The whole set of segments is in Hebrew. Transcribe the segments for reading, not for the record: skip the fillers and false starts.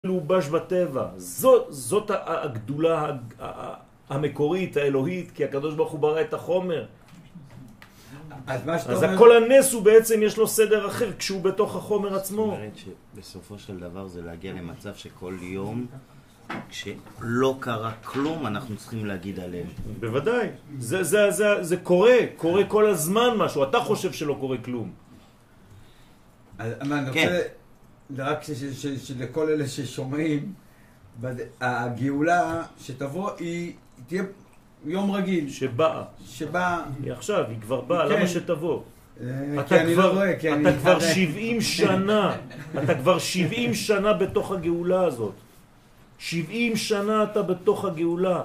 לובש בטבע. זאת הגדולה המקורית, האלוהית, כי הקדוש ברוך הוא ברא את החומר. אז הכל הנס הוא בעצם יש לו סדר אחר כשהוא בתוך החומר עצמו. זאת אומרת שבסופו של דבר זה להגיע למצב שכל יום כשלא קרה כלום אנחנו צריכים להגיד עליהם. בוודאי, זה קורה כל הזמן משהו, אתה חושב שלא קורה כלום. אני רוצה רק שלכל אלה ששומעים, הגאולה שתבוא היא תהיה יום רגיל. שבאה. היא עכשיו, היא כבר באה, למה שתבוא? אתה כבר 70 שנה, אתה כבר 70 שנה בתוך הגאולה הזאת. 70 שנה אתה בתוך הגאולה.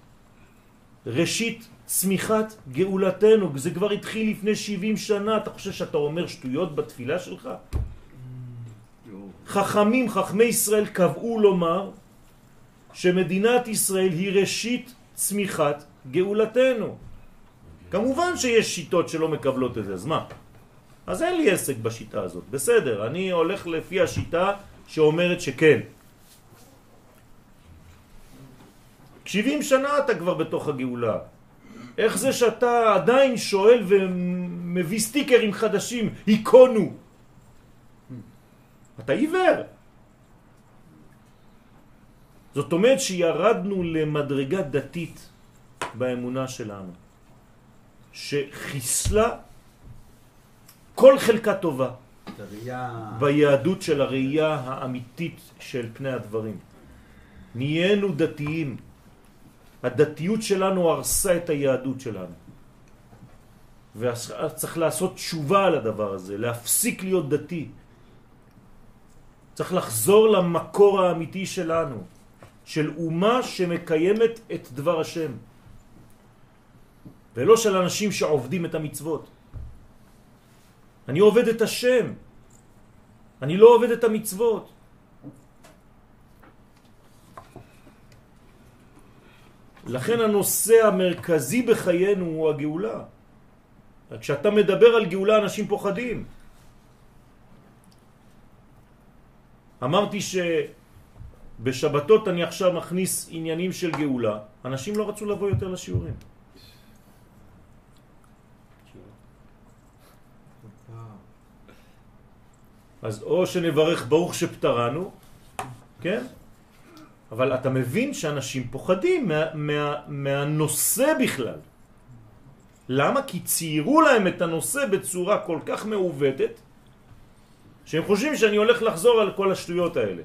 ראשית צמיחת גאולתנו, זה כבר התחיל לפני 70 שנה. אתה חושב שאתה אומר שטויות בתפילה שלך? חכמי ישראל קבעו לומר שמדינת ישראל היא ראשית צמיחת גאולתנו. כמובן שיש שיטות שלא מקבלות את זה, אז מה? אז אין לי עסק בשיטה הזאת, בסדר, אני הולך לפי השיטה שאומרת שכן. 70 שנה אתה כבר בתוך הגאולה. איך זה שאתה עדיין שואל ומביא סטיקרים חדשים, איקונו? אתה עיוור. זאת אומרת שירדנו למדרגה דתית באמונה שלנו, שחיסלה כל חלקה טובה ביהדות של הראייה האמיתית של פני הדברים. נהיינו דתיים. הדתיות שלנו הרסה את היהדות שלנו. וצריך לעשות תשובה על הדבר הזה, להפסיק להיות דתי. צריך לחזור למקור האמיתי שלנו, של אומה שמקיימת את דבר השם. ולא של אנשים שעובדים את המצוות. אני עובד את השם. אני לא עובד את המצוות. לכן הנושא המרכזי בחיינו הוא הגאולה. כשאתה מדבר על גאולה אנשים פוחדים. אמרתי שבשבתות אני עכשיו מכניס עניינים של גאולה. אנשים לא רצו לבוא יותר לשיעורים. אז או שנברך ברוך שפטרנו, כן? אבל אתה מבין שאנשים פוחדים מהנושא בכלל. למה? כי ציירו להם את הנושא בצורה כל כך מעוותת, שהם חושבים שאני הולך לחזור על כל השטויות האלה.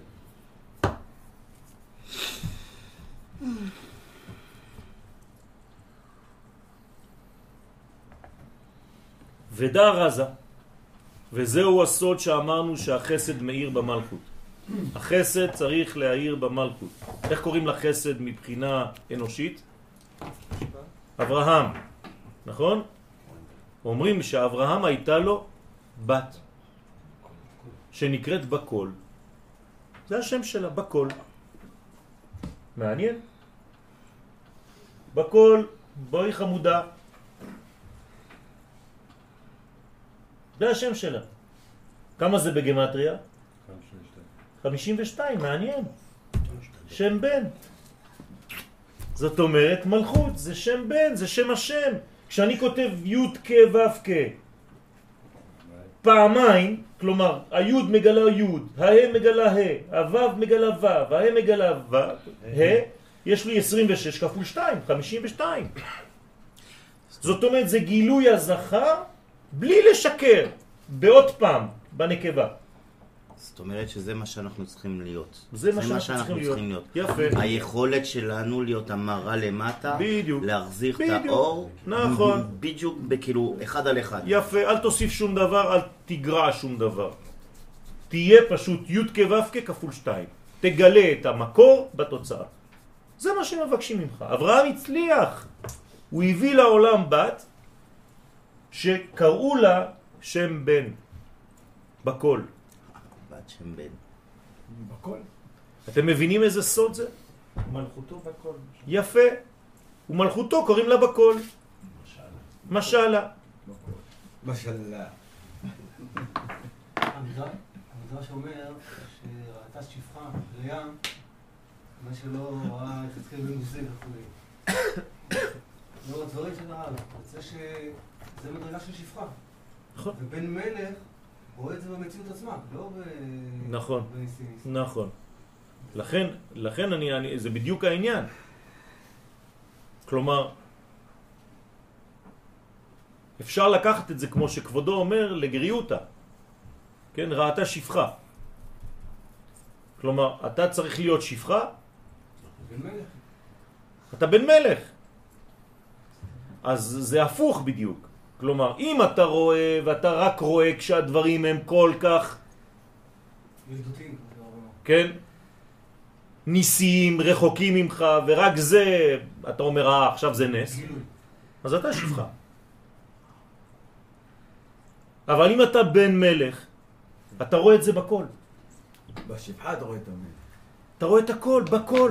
ודע רזה, וזהו הסוד שאמרנו שהחסד מאיר במלכות. החסד צריך להאיר במלכות. איך קוראים לחסד מבחינה אנושית? אברהם, נכון? אומרים שאברהם הייתה לו בת שנקראת בקול. זה השם שלה, בקול. מעניין? בקול, בואי חמודה. זה השם שלה. כמה זה בגמטריה? 52, מעניין. שם בן. זאת אומרת מלכות, זה שם בן, זה שם השם. כשאני כותב י' כ' ו' כ' פעמיים, כלומר הי' מגלה י', ה' מגלה ה', הו' מגלה ו', ה' מגלה ו', ה', יש לי 26 כפול 2, 52. זאת אומרת זה גילוי הזכר בלי לשקר, בעוד פעם, בנקבה. זאת אומרת שזה מה שאנחנו צריכים להיות. זה מה שאנחנו צריכים להיות. יפה. היכולת שלנו להיות המראה למטה, בדיוק. להחזיר את האור. נכון. בדיוק בכאילו אחד על אחד. יפה, אל תוסיף שום דבר, אל תגרע שום דבר. תהיה פשוט י' כ' ו' כ' כפול 2. תגלה את המקור בתוצאה. זה מה שמבקשים ממך. אברהם הצליח. הוא הביא לעולם בת שקראו לה שם בן. בקול. שם בן. בכל. אתם מבינים איזה סוד זה? מלכותו בכל. יפה. ומלכותו קוראים לה בכל. משלה. משלה. המדרש אומר שראתה שפחה לים, מה שלא ראה את יצחק בן בוזי וכו'. לא הדברים של הרב, זה שזה מדרגה של שפחה. נכון. ובן מלך רואה את זה במציאות עצמה, לא נכון, בניסים. נכון. לכן זה בדיוק העניין. כלומר, אפשר לקחת את זה כמו שכבודו אומר לגריותה. כן, ראתה שפחה. כלומר, אתה צריך להיות שפחה. בן מלך. אתה בן מלך. אז זה הפוך בדיוק. כלומר, אם אתה רואה ואתה רק רואה כשהדברים הם כל כך, ילדותיים. כן, ניסיים, רחוקים ממך, ורק זה, אתה אומר, עכשיו זה נס. אז אתה שפחה. אבל אם אתה בן מלך, אתה רואה את זה בכל. בשפחה אתה רואה את המלך. אתה רואה את הכל, בכל.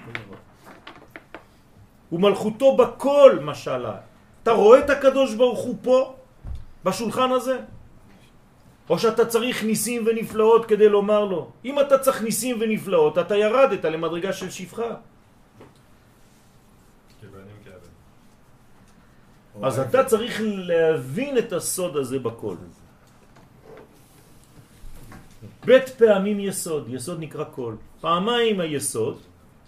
ומלכותו בכל, משלה. אתה רואה את הקדוש ברוך הוא פה, בשולחן הזה? או שאתה צריך ניסים ונפלאות כדי לומר לו? אם אתה צריך ניסים ונפלאות, אתה ירדת למדרגה של שפחה. אז אתה צריך להבין את הסוד הזה בכל. בית פעמים יסוד, יסוד נקרא כל. פעמיים היסוד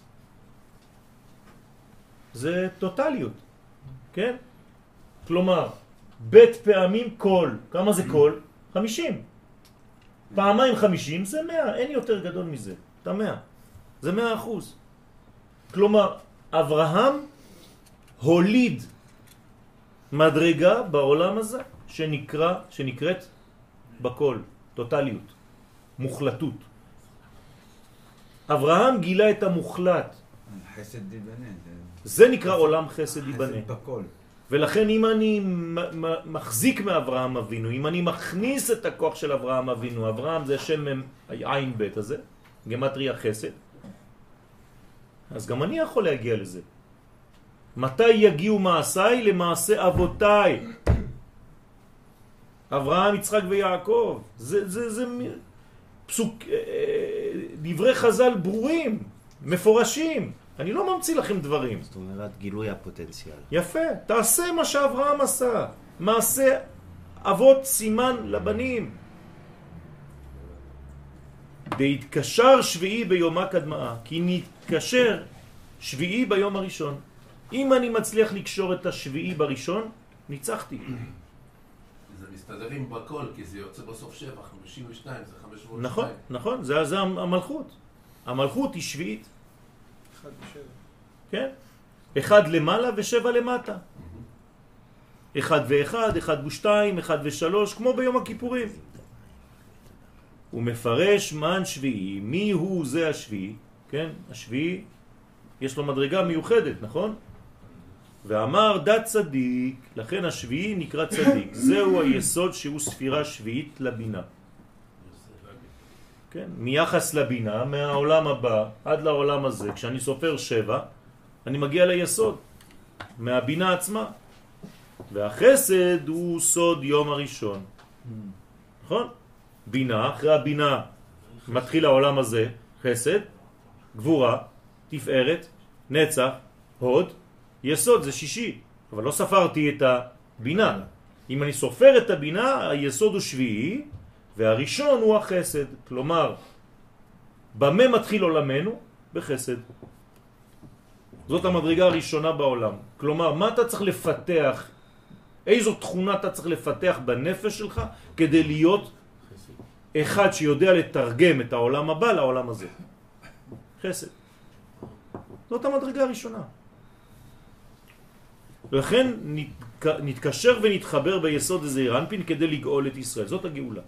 זה טוטליות, כן? כלומר, בית פעמים כל. כמה זה כל? 50. פעמיים 50 זה 100, אין יותר גדול מזה. אתה 100. זה 100%. כלומר, אברהם הוליד מדרגה בעולם הזה שנקראת בכל, טוטליות, מוחלטות. אברהם גילה את המוחלט. חסד דיבנה. זה נקרא עולם חסד דיבנה. חסד בכל. ולכן אם אני מחזיק מאברהם אבינו, אם אני מכניס את הכוח של אברהם אבינו, אברהם זה שם עין בית הזה, גמטריה חסד, אז גם אני יכול להגיע לזה. מתי יגיעו מעשיי? למעשה אבותיי. אברהם, יצחק ויעקב. זה פסוק, דברי חז"ל ברורים, מפורשים. אני לא ממציא לכם דברים. זאת אומרת, גילוי הפוטנציאל. יפה, תעשה מה שאברהם עשה. מעשה אבות סימן לבנים. בהתקשר שביעי ביומה קדמה, כי נתקשר שביעי ביום הראשון. אם אני מצליח לקשור את השביעי בראשון, ניצחתי. זה מסתדרים בכל, כי זה יוצא בסוף 7, 52, זה 502. נכון, נכון, זה המלכות. המלכות היא שביעית. 1 ו7. כן? 1 למעלה ו7 למטה. 1 ו1, 1 ו2, 1 ו3, כמו ביום הכיפורים. הוא מפרש מן שביעי, מי הוא זה השביעי, כן? השביעי, יש לו מדרגה מיוחדת, נכון? ואמר דת צדיק, לכן השביעי נקרא צדיק. זהו היסוד שהוא ספירה שביעית לבינה. כן? מיחס לבינה, מהעולם הבא עד לעולם הזה, כשאני סופר 7, אני מגיע ליסוד, מהבינה עצמה. והחסד הוא סוד יום הראשון. נכון? בינה, אחרי הבינה מתחיל העולם הזה, חסד, גבורה, תפארת, נצח, הוד, יסוד זה 6, אבל לא ספרתי את הבינה. אם אני סופר את הבינה, היסוד הוא 7, והראשון הוא החסד. כלומר, במה מתחיל עולמנו? בחסד. זאת המדרגה הראשונה בעולם. כלומר, מה אתה צריך לפתח? איזו תכונה אתה צריך לפתח בנפש שלך כדי להיות אחד שיודע לתרגם את העולם הבא לעולם הזה? חסד. זאת המדרגה הראשונה. לכן נתקשר ונתחבר ביסוד הזעיר אנפין כדי לגאול את ישראל. זאת הגאולה.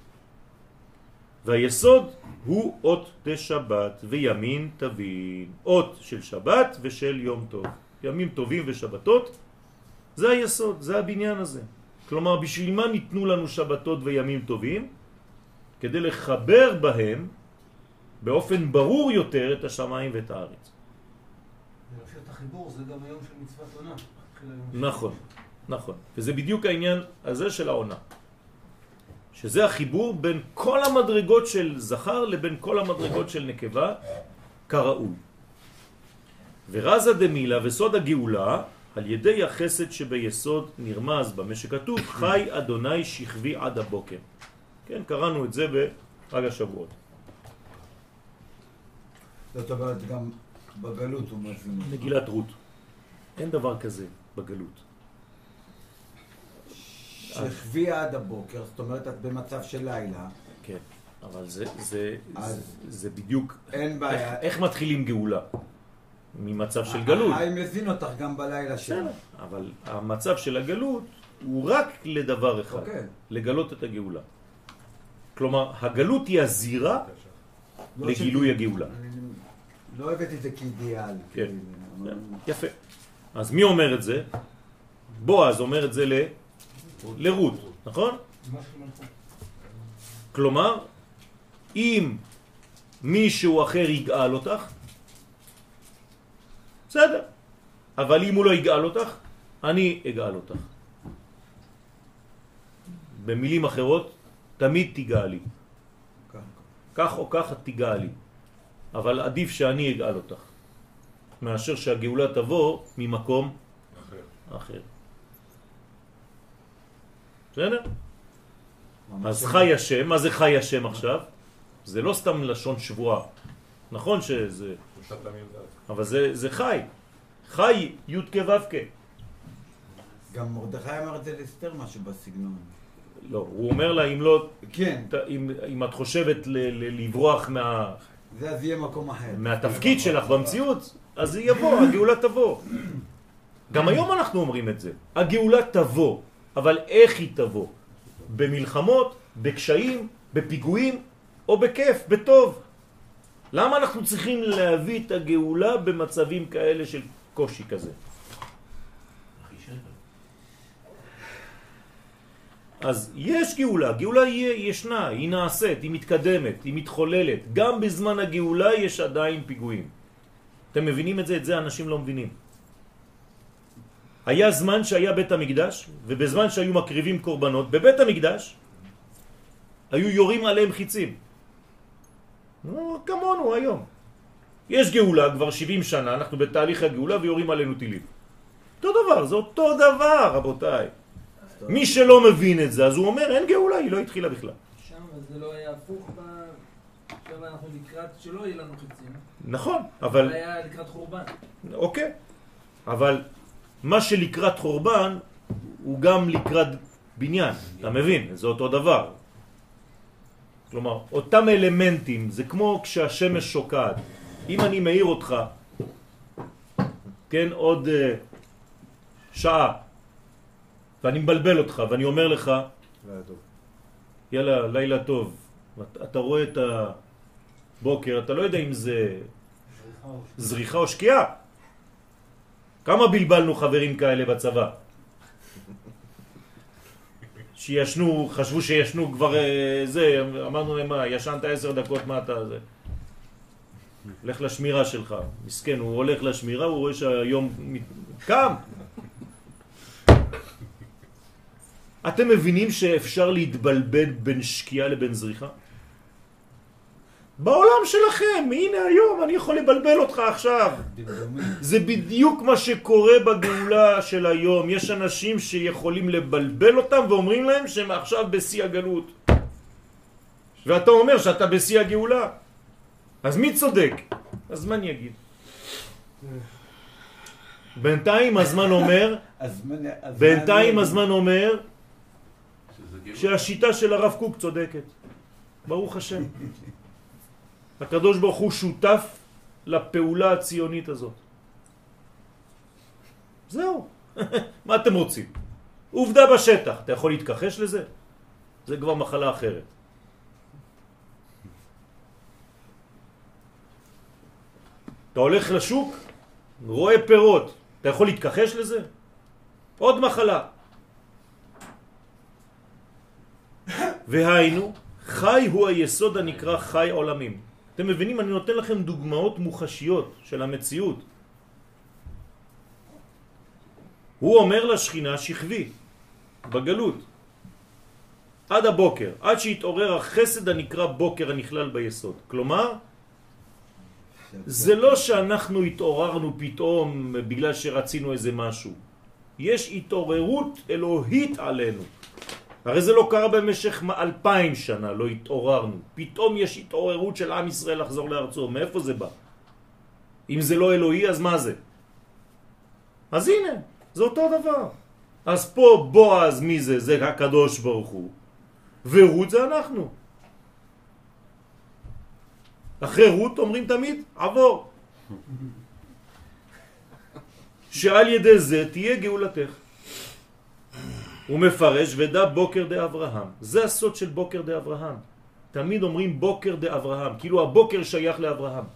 והיסוד הוא אות דשבת וימין תבין. אות של שבת ושל יום טוב. ימים טובים ושבתות, זה היסוד, זה הבניין הזה. כלומר, בשביל מה ניתנו לנו שבתות וימים טובים? כדי לחבר בהם באופן ברור יותר את השמיים ואת הארץ. ולהמשיך את החיבור, זה גם היום של מצוות עונה. נכון, נכון. וזה בדיוק העניין הזה של העונה. שזה החיבור בין כל המדרגות של זכר לבין כל המדרגות של נקבה כראוי. ורזה דמילה וסוד הגאולה על ידי החסד שביסוד נרמז במה שכתוב חי אדוני שכבי עד הבוקר. כן, קראנו את זה בחג השבועות. זאת אומרת גם בגלות הוא מזמין. מגילת רות. אין דבר כזה בגלות. שכבי עד הבוקר, זאת אומרת את במצב של לילה. כן, אבל זה בדיוק... אין בעיה. איך מתחילים גאולה? ממצב של גלות. אני מזין אותך גם בלילה שלנו. אבל המצב של הגלות הוא רק לדבר אחד, לגלות את הגאולה. כלומר, הגלות היא הזירה לגילוי הגאולה. לא הבאתי את זה כאידיאל. כן, יפה. אז מי אומר את זה? בועז אומר את זה לרות, נכון? כלומר, אם מישהו אחר יגאל אותך, בסדר. אבל אם הוא לא יגאל אותך, אני אגאל אותך. במילים אחרות, תמיד תגאלי. כך או כך תגאלי. אבל עדיף שאני אגאל אותך. מאשר שהגאולה תבוא ממקום אחר. בסדר? אז חי השם, מה זה חי השם עכשיו? זה לא סתם לשון שבועה. נכון שזה... אבל זה חי. חי י' כו' כ'. גם מרדכי אמר את זה לאסתר משהו בסגנון. לא, הוא אומר לה אם לא... כן. אם את חושבת לברוח זה אז יהיה מקום אחר. מהתפקיד שלך במציאות, אז זה יבוא, הגאולה תבוא. גם היום אנחנו אומרים את זה. הגאולה תבוא, אבל איך היא תבוא? במלחמות, בקשיים, בפיגועים, או בכיף, בטוב. למה אנחנו צריכים להביא את הגאולה במצבים כאלה של קושי כזה? אז יש גאולה, גאולה ישנה, היא נעשית, היא מתקדמת, היא מתחוללת. גם בזמן הגאולה יש עדיין פיגועים. אתם מבינים את זה? את זה אנשים לא מבינים. היה זמן שהיה בית המקדש, ובזמן שהיו מקריבים קורבנות, בבית המקדש היו יורים עליהם חיצים. כמונו היום. יש גאולה כבר 70 שנה, אנחנו בתהליך הגאולה ויורים עלינו טילים. אותו דבר, זה אותו דבר, רבותיי. מי שלא מבין את זה, אז הוא אומר, אין גאולה, היא לא התחילה בכלל. שם, אז זה לא היה הפוך עכשיו אנחנו לקראת שלא יהיה לנו חיצים. נכון, אבל... זה היה לקראת חורבן. אוקיי, אבל מה שלקראת חורבן הוא גם לקראת בניין, אתה מבין? זה אותו דבר. כלומר, אותם אלמנטים, זה כמו כשהשמש שוקעת. אם אני מאיר אותך, כן, עוד שעה, ואני מבלבל אותך, ואני אומר לך, יאללה, לילה טוב. אתה רואה את הבוקר, אתה לא יודע אם זה זריחה או שקיעה. כמה בלבלנו חברים כאלה בצבא? שישנו, חשבו שישנו כבר זה, אמרנו להם מה, ישנת 10 דקות, מה אתה זה? הולך לשמירה שלך. מסכן, הוא הולך לשמירה, הוא רואה שהיום קם. אתם מבינים שאפשר להתבלבל בין שקיעה לבין זריחה? בעולם שלכם, הנה היום, אני יכול לבלבל אותך עכשיו. זה בדיוק מה שקורה בגאולה של היום. יש אנשים שיכולים לבלבל אותם ואומרים להם שהם עכשיו בשיא הגלות. ואתה אומר שאתה בשיא הגאולה. אז מי צודק? אז מה אני אגיד? בינתיים הזמן אומר, שהשיטה של הרב קוק צודקת. ברוך השם. הקדוש ברוך הוא שותף לפעולה הציונית הזאת. זהו. מה אתם רוצים? עובדה בשטח. אתה יכול להתכחש לזה? זה כבר מחלה אחרת. אתה הולך לשוק, רואה פירות. אתה יכול להתכחש לזה? עוד מחלה. והיינו, חי הוא היסוד הנקרא חי עולמים. אתם מבינים? אני נותן לכם דוגמאות מוחשיות של המציאות. הוא אומר לשכינה שכבי, בגלות. עד הבוקר, עד שהתעורר החסד הנקרא בוקר הנכלל ביסוד. כלומר, זה לא שאנחנו התעוררנו פתאום בגלל שרצינו איזה משהו. יש התעוררות אלוהית עלינו. הרי זה לא קרה במשך 2000 שנה, לא התעוררנו. פתאום יש התעוררות של עם ישראל לחזור לארצו. מאיפה זה בא? אם זה לא אלוהי, אז מה זה? אז הנה, זה אותו דבר. אז פה בועז מי זה? זה הקדוש ברוך הוא. ורות זה אנחנו. אחרי רות אומרים תמיד עבור. שעל ידי זה תהיה גאולתך. הוא מפרש ודע בוקר דה אברהם. זה הסוד של בוקר דה אברהם. תמיד אומרים בוקר דה אברהם, כאילו הבוקר שייך לאברהם.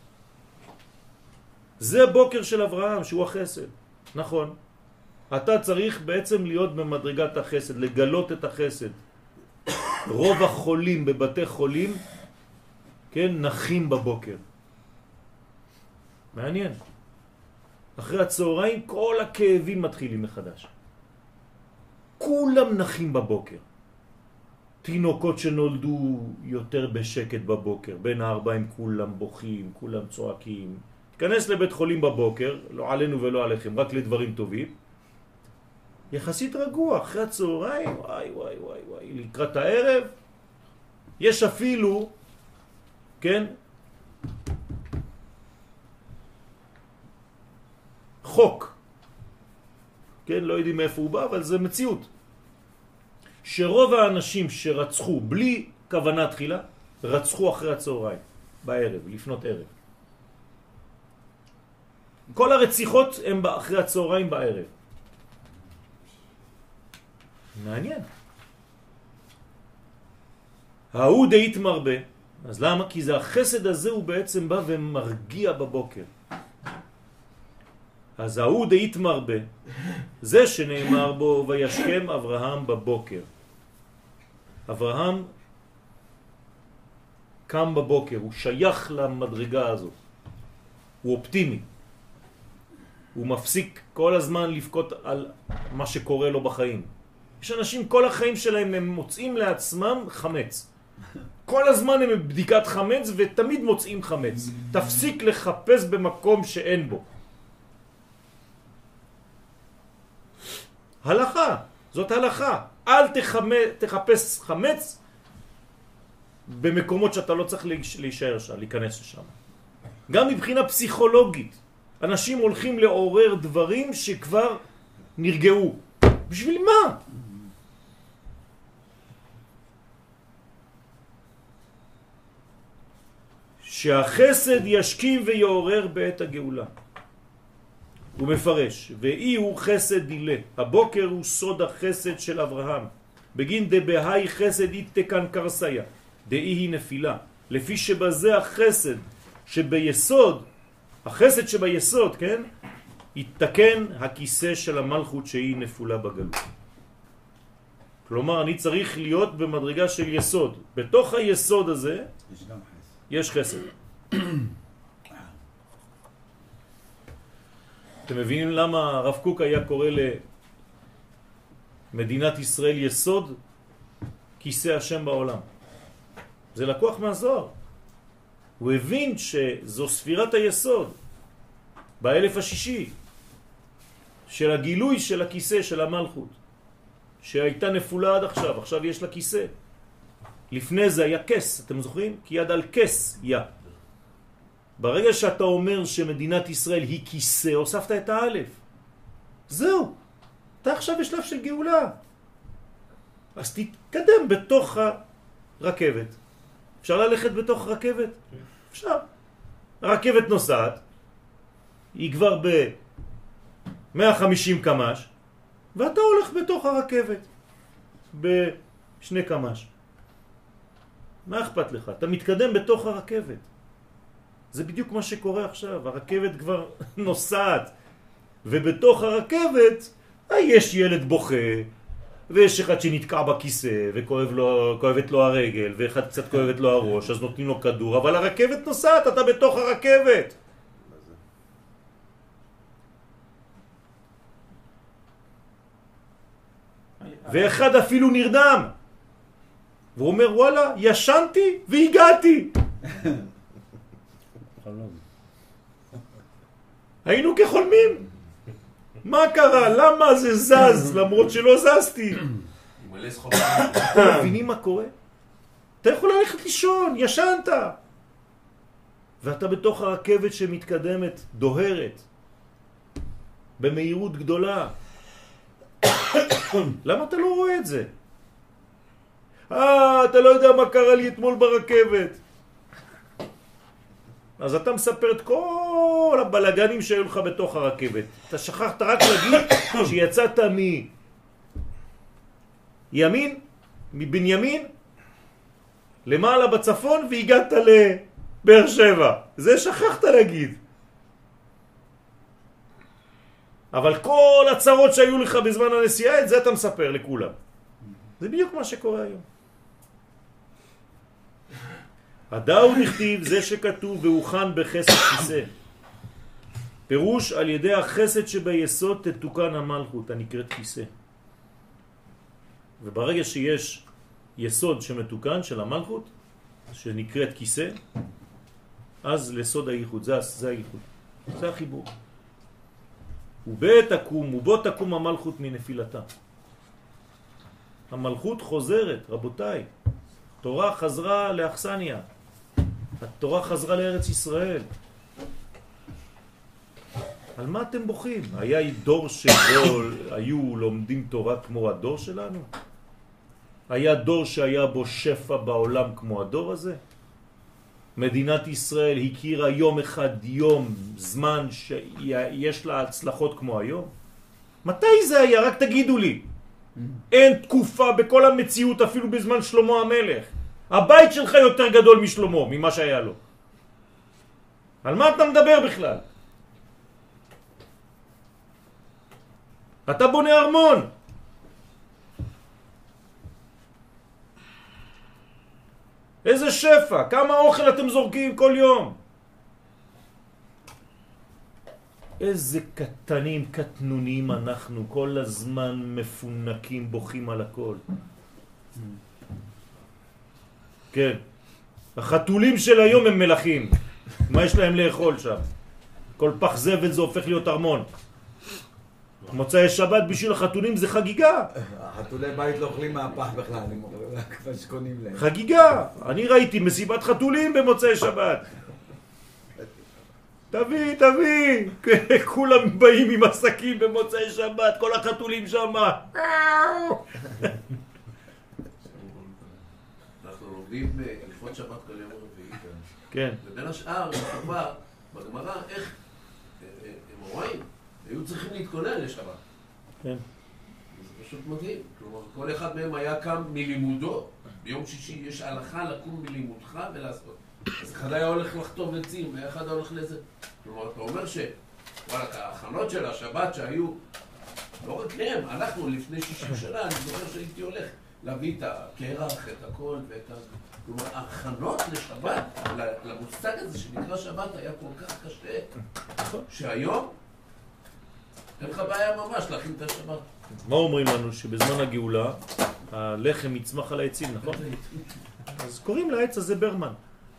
זה בוקר של אברהם שהוא החסד. נכון. אתה צריך בעצם להיות במדרגת החסד, לגלות את החסד. רוב החולים בבתי חולים, כן, נחים בבוקר. מעניין. אחרי הצהריים כל הכאבים מתחילים מחדש. כולם נחים בבוקר. תינוקות שנולדו יותר בשקט בבוקר, בין הארבעים כולם בוכים, כולם צועקים. תיכנס לבית חולים בבוקר, לא עלינו ולא עליכם, רק לדברים טובים. יחסית רגוע, אחרי הצהריים, וואי וואי וואי וואי, לקראת הערב, יש אפילו, כן, חוק, כן, לא יודעים מאיפה הוא בא, אבל זה מציאות. שרוב האנשים שרצחו בלי כוונה תחילה, רצחו אחרי הצהריים, בערב, לפנות ערב. כל הרציחות הם אחרי הצהריים בערב. מעניין. ההוא דאית מרבה. אז למה? כי זה החסד הזה הוא בעצם בא ומרגיע בבוקר. אז ההוא דאית מרבה. זה שנאמר בו וישכם אברהם בבוקר. אברהם קם בבוקר, הוא שייך למדרגה הזאת. הוא אופטימי. הוא מפסיק כל הזמן לפקוט על מה שקורה לו בחיים. יש אנשים כל החיים שלהם הם מוצאים לעצמם חמץ. כל הזמן הם בבדיקת חמץ ותמיד מוצאים חמץ. תפסיק לחפש במקום שאין בו. הלכה, זאת הלכה. אל תחפש חמץ במקומות שאתה לא צריך להישאר שם, להיכנס לשם. גם מבחינה פסיכולוגית. אנשים הולכים לעורר דברים שכבר נרגעו. בשביל מה? שהחסד ישכים ויעורר בעת הגאולה. הוא מפרש, ואי הוא חסד דילה. הבוקר הוא סוד החסד של אברהם. בגין דבהי חסד יתקן קרסיה. דאי היא נפילה. לפי שבזה החסד שביסוד, החסד שביסוד, כן? יתקן הכיסא של המלכות שהיא נפולה בגלות. כלומר, אני צריך להיות במדרגה של יסוד. בתוך היסוד הזה יש גם חסד. יש חסד. אתם מבינים למה הרב קוק היה קורא למדינת ישראל יסוד? כיסא השם בעולם. זה לקוח מהזוהר. הוא הבין שזו ספירת היסוד באלף השישי של הגילוי של הכיסא של המלכות שהייתה נפולה עד עכשיו, עכשיו יש לה כיסא. לפני זה היה כס, אתם זוכרים? כי יד על כס יא. ברגע שאתה אומר שמדינת ישראל היא כיסא, הוספת את האלף. זהו. אתה עכשיו בשלב של גאולה. אז תתקדם בתוך הרכבת. אפשר ללכת בתוך רכבת? אפשר. הרכבת נוסעת, היא כבר ב-150 קמ"ש, ואתה הולך בתוך הרכבת בשני קמ"ש. מה אכפת לך? אתה מתקדם בתוך הרכבת. זה בדיוק מה שקורה עכשיו. הרכבת כבר נוסעת, ובתוך הרכבת יש ילד בוכה, ויש אחד שנתקע בכיסא וכואבת לו הרגל, ואחד קצת כואבת לו הראש, אז נותנים לו כדור, אבל הרכבת נוסעת, אתה בתוך הרכבת. ואחד אפילו נרדם. והוא אומר וואלה, ישנתי והגעתי. היינו כחולמים. מה קרה? למה זה זז למרות שלא זזתי? אתם מבינים מה קורה? אתה יכול ללכת לישון, ישנת. ואתה בתוך הרכבת שמתקדמת, דוהרת, במהירות גדולה. למה אתה לא רואה את זה? אתה לא יודע מה קרה לי אתמול ברכבת. אז אתה מספר את כל הבלגנים שהיו לך בתוך הרכבת. אתה שכחת רק להגיד שיצאת מימין, מבנימין, למעלה בצפון והגעת לבאר שבע. זה שכחת להגיד. אבל כל הצרות שהיו לך בזמן הנסיעה, את זה אתה מספר לכולם. זה בדיוק מה שקורה היום. הדאו נכתיב, זה שכתוב והוכן בחסד כיסא. פירוש על ידי החסד שביסוד תתוקן המלכות הנקראת כיסא. וברגע שיש יסוד שמתוקן של המלכות, שנקראת כיסא, אז לסוד הייחוד, זה הייחוד, זה החיבור. ובו תקום המלכות מנפילתה. המלכות חוזרת, רבותיי. תורה חזרה לאכסניה. התורה חזרה לארץ ישראל. על מה אתם בוכים? היה דור שבו היו לומדים תורה כמו הדור שלנו? היה דור שהיה בו שפע בעולם כמו הדור הזה? מדינת ישראל הכירה יום אחד זמן שיש לה הצלחות כמו היום? מתי זה היה? רק תגידו לי. אין תקופה בכל המציאות אפילו בזמן שלמה המלך. הבית שלך יותר גדול משלמה, ממה שהיה לו. על מה אתה מדבר בכלל? אתה בונה ארמון. איזה שפע, כמה אוכל אתם זורקים כל יום. איזה קטנים, קטנונים אנחנו, כל הזמן מפונקים, בוכים על הכל. כן. החתולים של היום הם מלכים. מה יש להם לאכול שם? כל פח זבל זה הופך להיות ארמון. מוצאי שבת בשביל החתולים זה חגיגה. החתולי בית לא אוכלים מהפח בכלל, הם רק שקונים להם. חגיגה. אני ראיתי מסיבת חתולים במוצאי שבת. תביא. כולם באים עם עסקים במוצאי שבת, כל החתולים שם. אנחנו לומדים הלכות שבת כל יום רביעי. כן. ובין השאר, מסופר בגמרא, איך הם רואים, היו צריכים להתכונן לשבת. כן. זה פשוט מדהים. כלומר, כל אחד מהם היה קם מלימודו. ביום שישי יש הלכה לקום מלימודך ולעשות. אז אחד היה הולך לחתום עצים, ואחד היה הולך לזה. כלומר, אתה אומר וואלה, ההכנות של השבת שהיו, לא רק הם, אנחנו לפני 60 שנה, אני זוכר שהייתי הולך להביא את הקרח, את הכל ואת ה... כלומר, ההכנות לשבת, למושג הזה שנקרא שבת, היה כל כך קשה, שהיום אין לך בעיה ממש להכין את השבת. מה אומרים לנו? שבזמן הגאולה הלחם יצמח על העצים, נכון? אז קוראים לעץ הזה ברמן.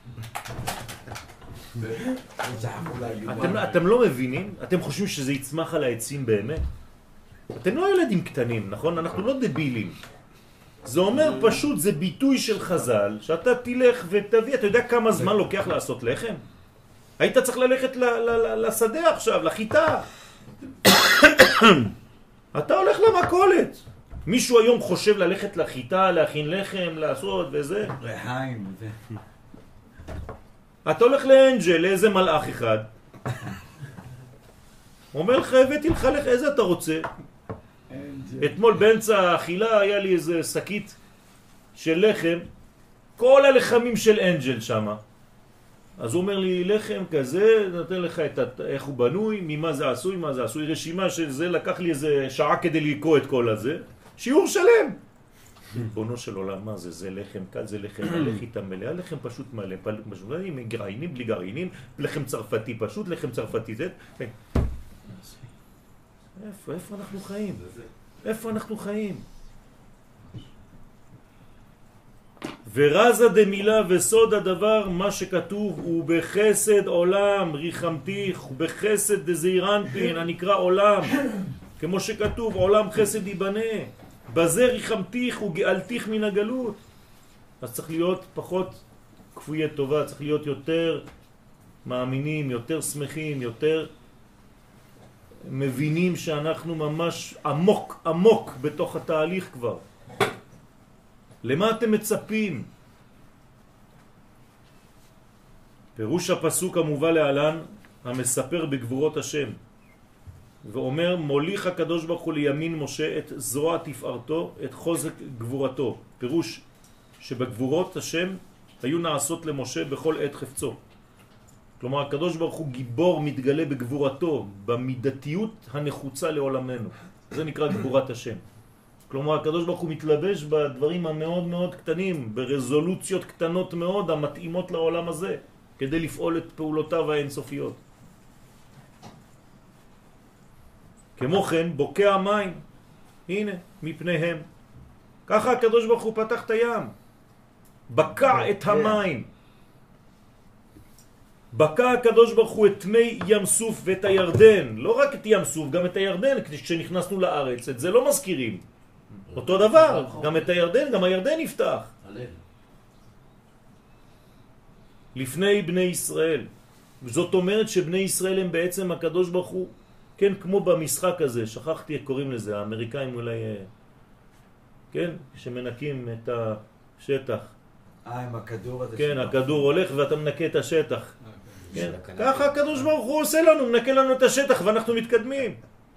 אתם לא מבינים? אתם חושבים שזה יצמח על העצים באמת? אתם לא ילדים קטנים, נכון? אנחנו לא דבילים. זה אומר פשוט, זה ביטוי של חז"ל, שאתה תלך ותביא, אתה יודע כמה זמן לוקח לעשות לחם? היית צריך ללכת לשדה עכשיו, לחיטה. אתה הולך למכולת. מישהו היום חושב ללכת לחיטה, להכין לחם, לעשות וזה? רחיים. אתה הולך לאנג'ל, לאיזה מלאך אחד. אומר לך, הבאתי לך לך, איזה אתה רוצה? אתמול באמצע האכילה היה לי איזה שקית של לחם, כל הלחמים של אנג'ל שם. אז הוא אומר לי, לחם כזה, נותן לך איך הוא בנוי, ממה זה עשוי, מה זה עשוי, רשימה של זה, לקח לי איזה שעה כדי לקרוא את כל הזה, שיעור שלם. בונו של עולם, מה זה? זה לחם קל, זה לחם מלא, חיטה מלאה, לחם פשוט מלא, עם גרעינים, בלי גרעינים, לחם צרפתי פשוט, לחם צרפתי זה. איפה אנחנו חיים? איפה אנחנו חיים? ורזה דמילה וסוד הדבר מה שכתוב הוא בחסד עולם ריחמתיך ובחסד דזעירנפין הנקרא עולם כמו שכתוב עולם חסד ייבנה בזה ריחמתיך וגאלתיך מן הגלות. אז צריך להיות פחות כפויי טובה, צריך להיות יותר מאמינים, יותר שמחים, יותר מבינים שאנחנו ממש עמוק עמוק בתוך התהליך כבר. למה אתם מצפים? פירוש הפסוק המובא להלן המספר בגבורות השם ואומר מוליך הקדוש ברוך הוא לימין משה את זרוע תפארתו את חוזק גבורתו. פירוש שבגבורות השם היו נעשות למשה בכל עת חפצו. כלומר הקדוש ברוך הוא גיבור מתגלה בגבורתו במידתיות הנחוצה לעולמנו. זה נקרא גבורת השם. כלומר הקדוש ברוך הוא מתלבש בדברים המאוד מאוד קטנים ברזולוציות קטנות מאוד המתאימות לעולם הזה כדי לפעול את פעולותיו האינסופיות. כמו כן בוקע המים הנה מפניהם ככה הקדוש ברוך הוא פתח את הים בקע את המים בקע הקדוש ברוך הוא את מי ים סוף ואת הירדן לא רק את ים סוף גם את הירדן כשנכנסנו לארץ את זה לא מזכירים אותו דבר גם את הירדן גם הירדן נפתח לפני בני ישראל. זאת אומרת שבני ישראל הם בעצם הקדוש ברוך הוא כן כמו במשחק הזה שכחתי איך קוראים לזה האמריקאים אולי כן שמנקים את השטח עם הכדור הזה כן הכדור הולך ואתה מנקה את השטח כן ככה הקדוש ברוך הוא עושה לנו מנקה לנו את השטח ואנחנו מתקדמים.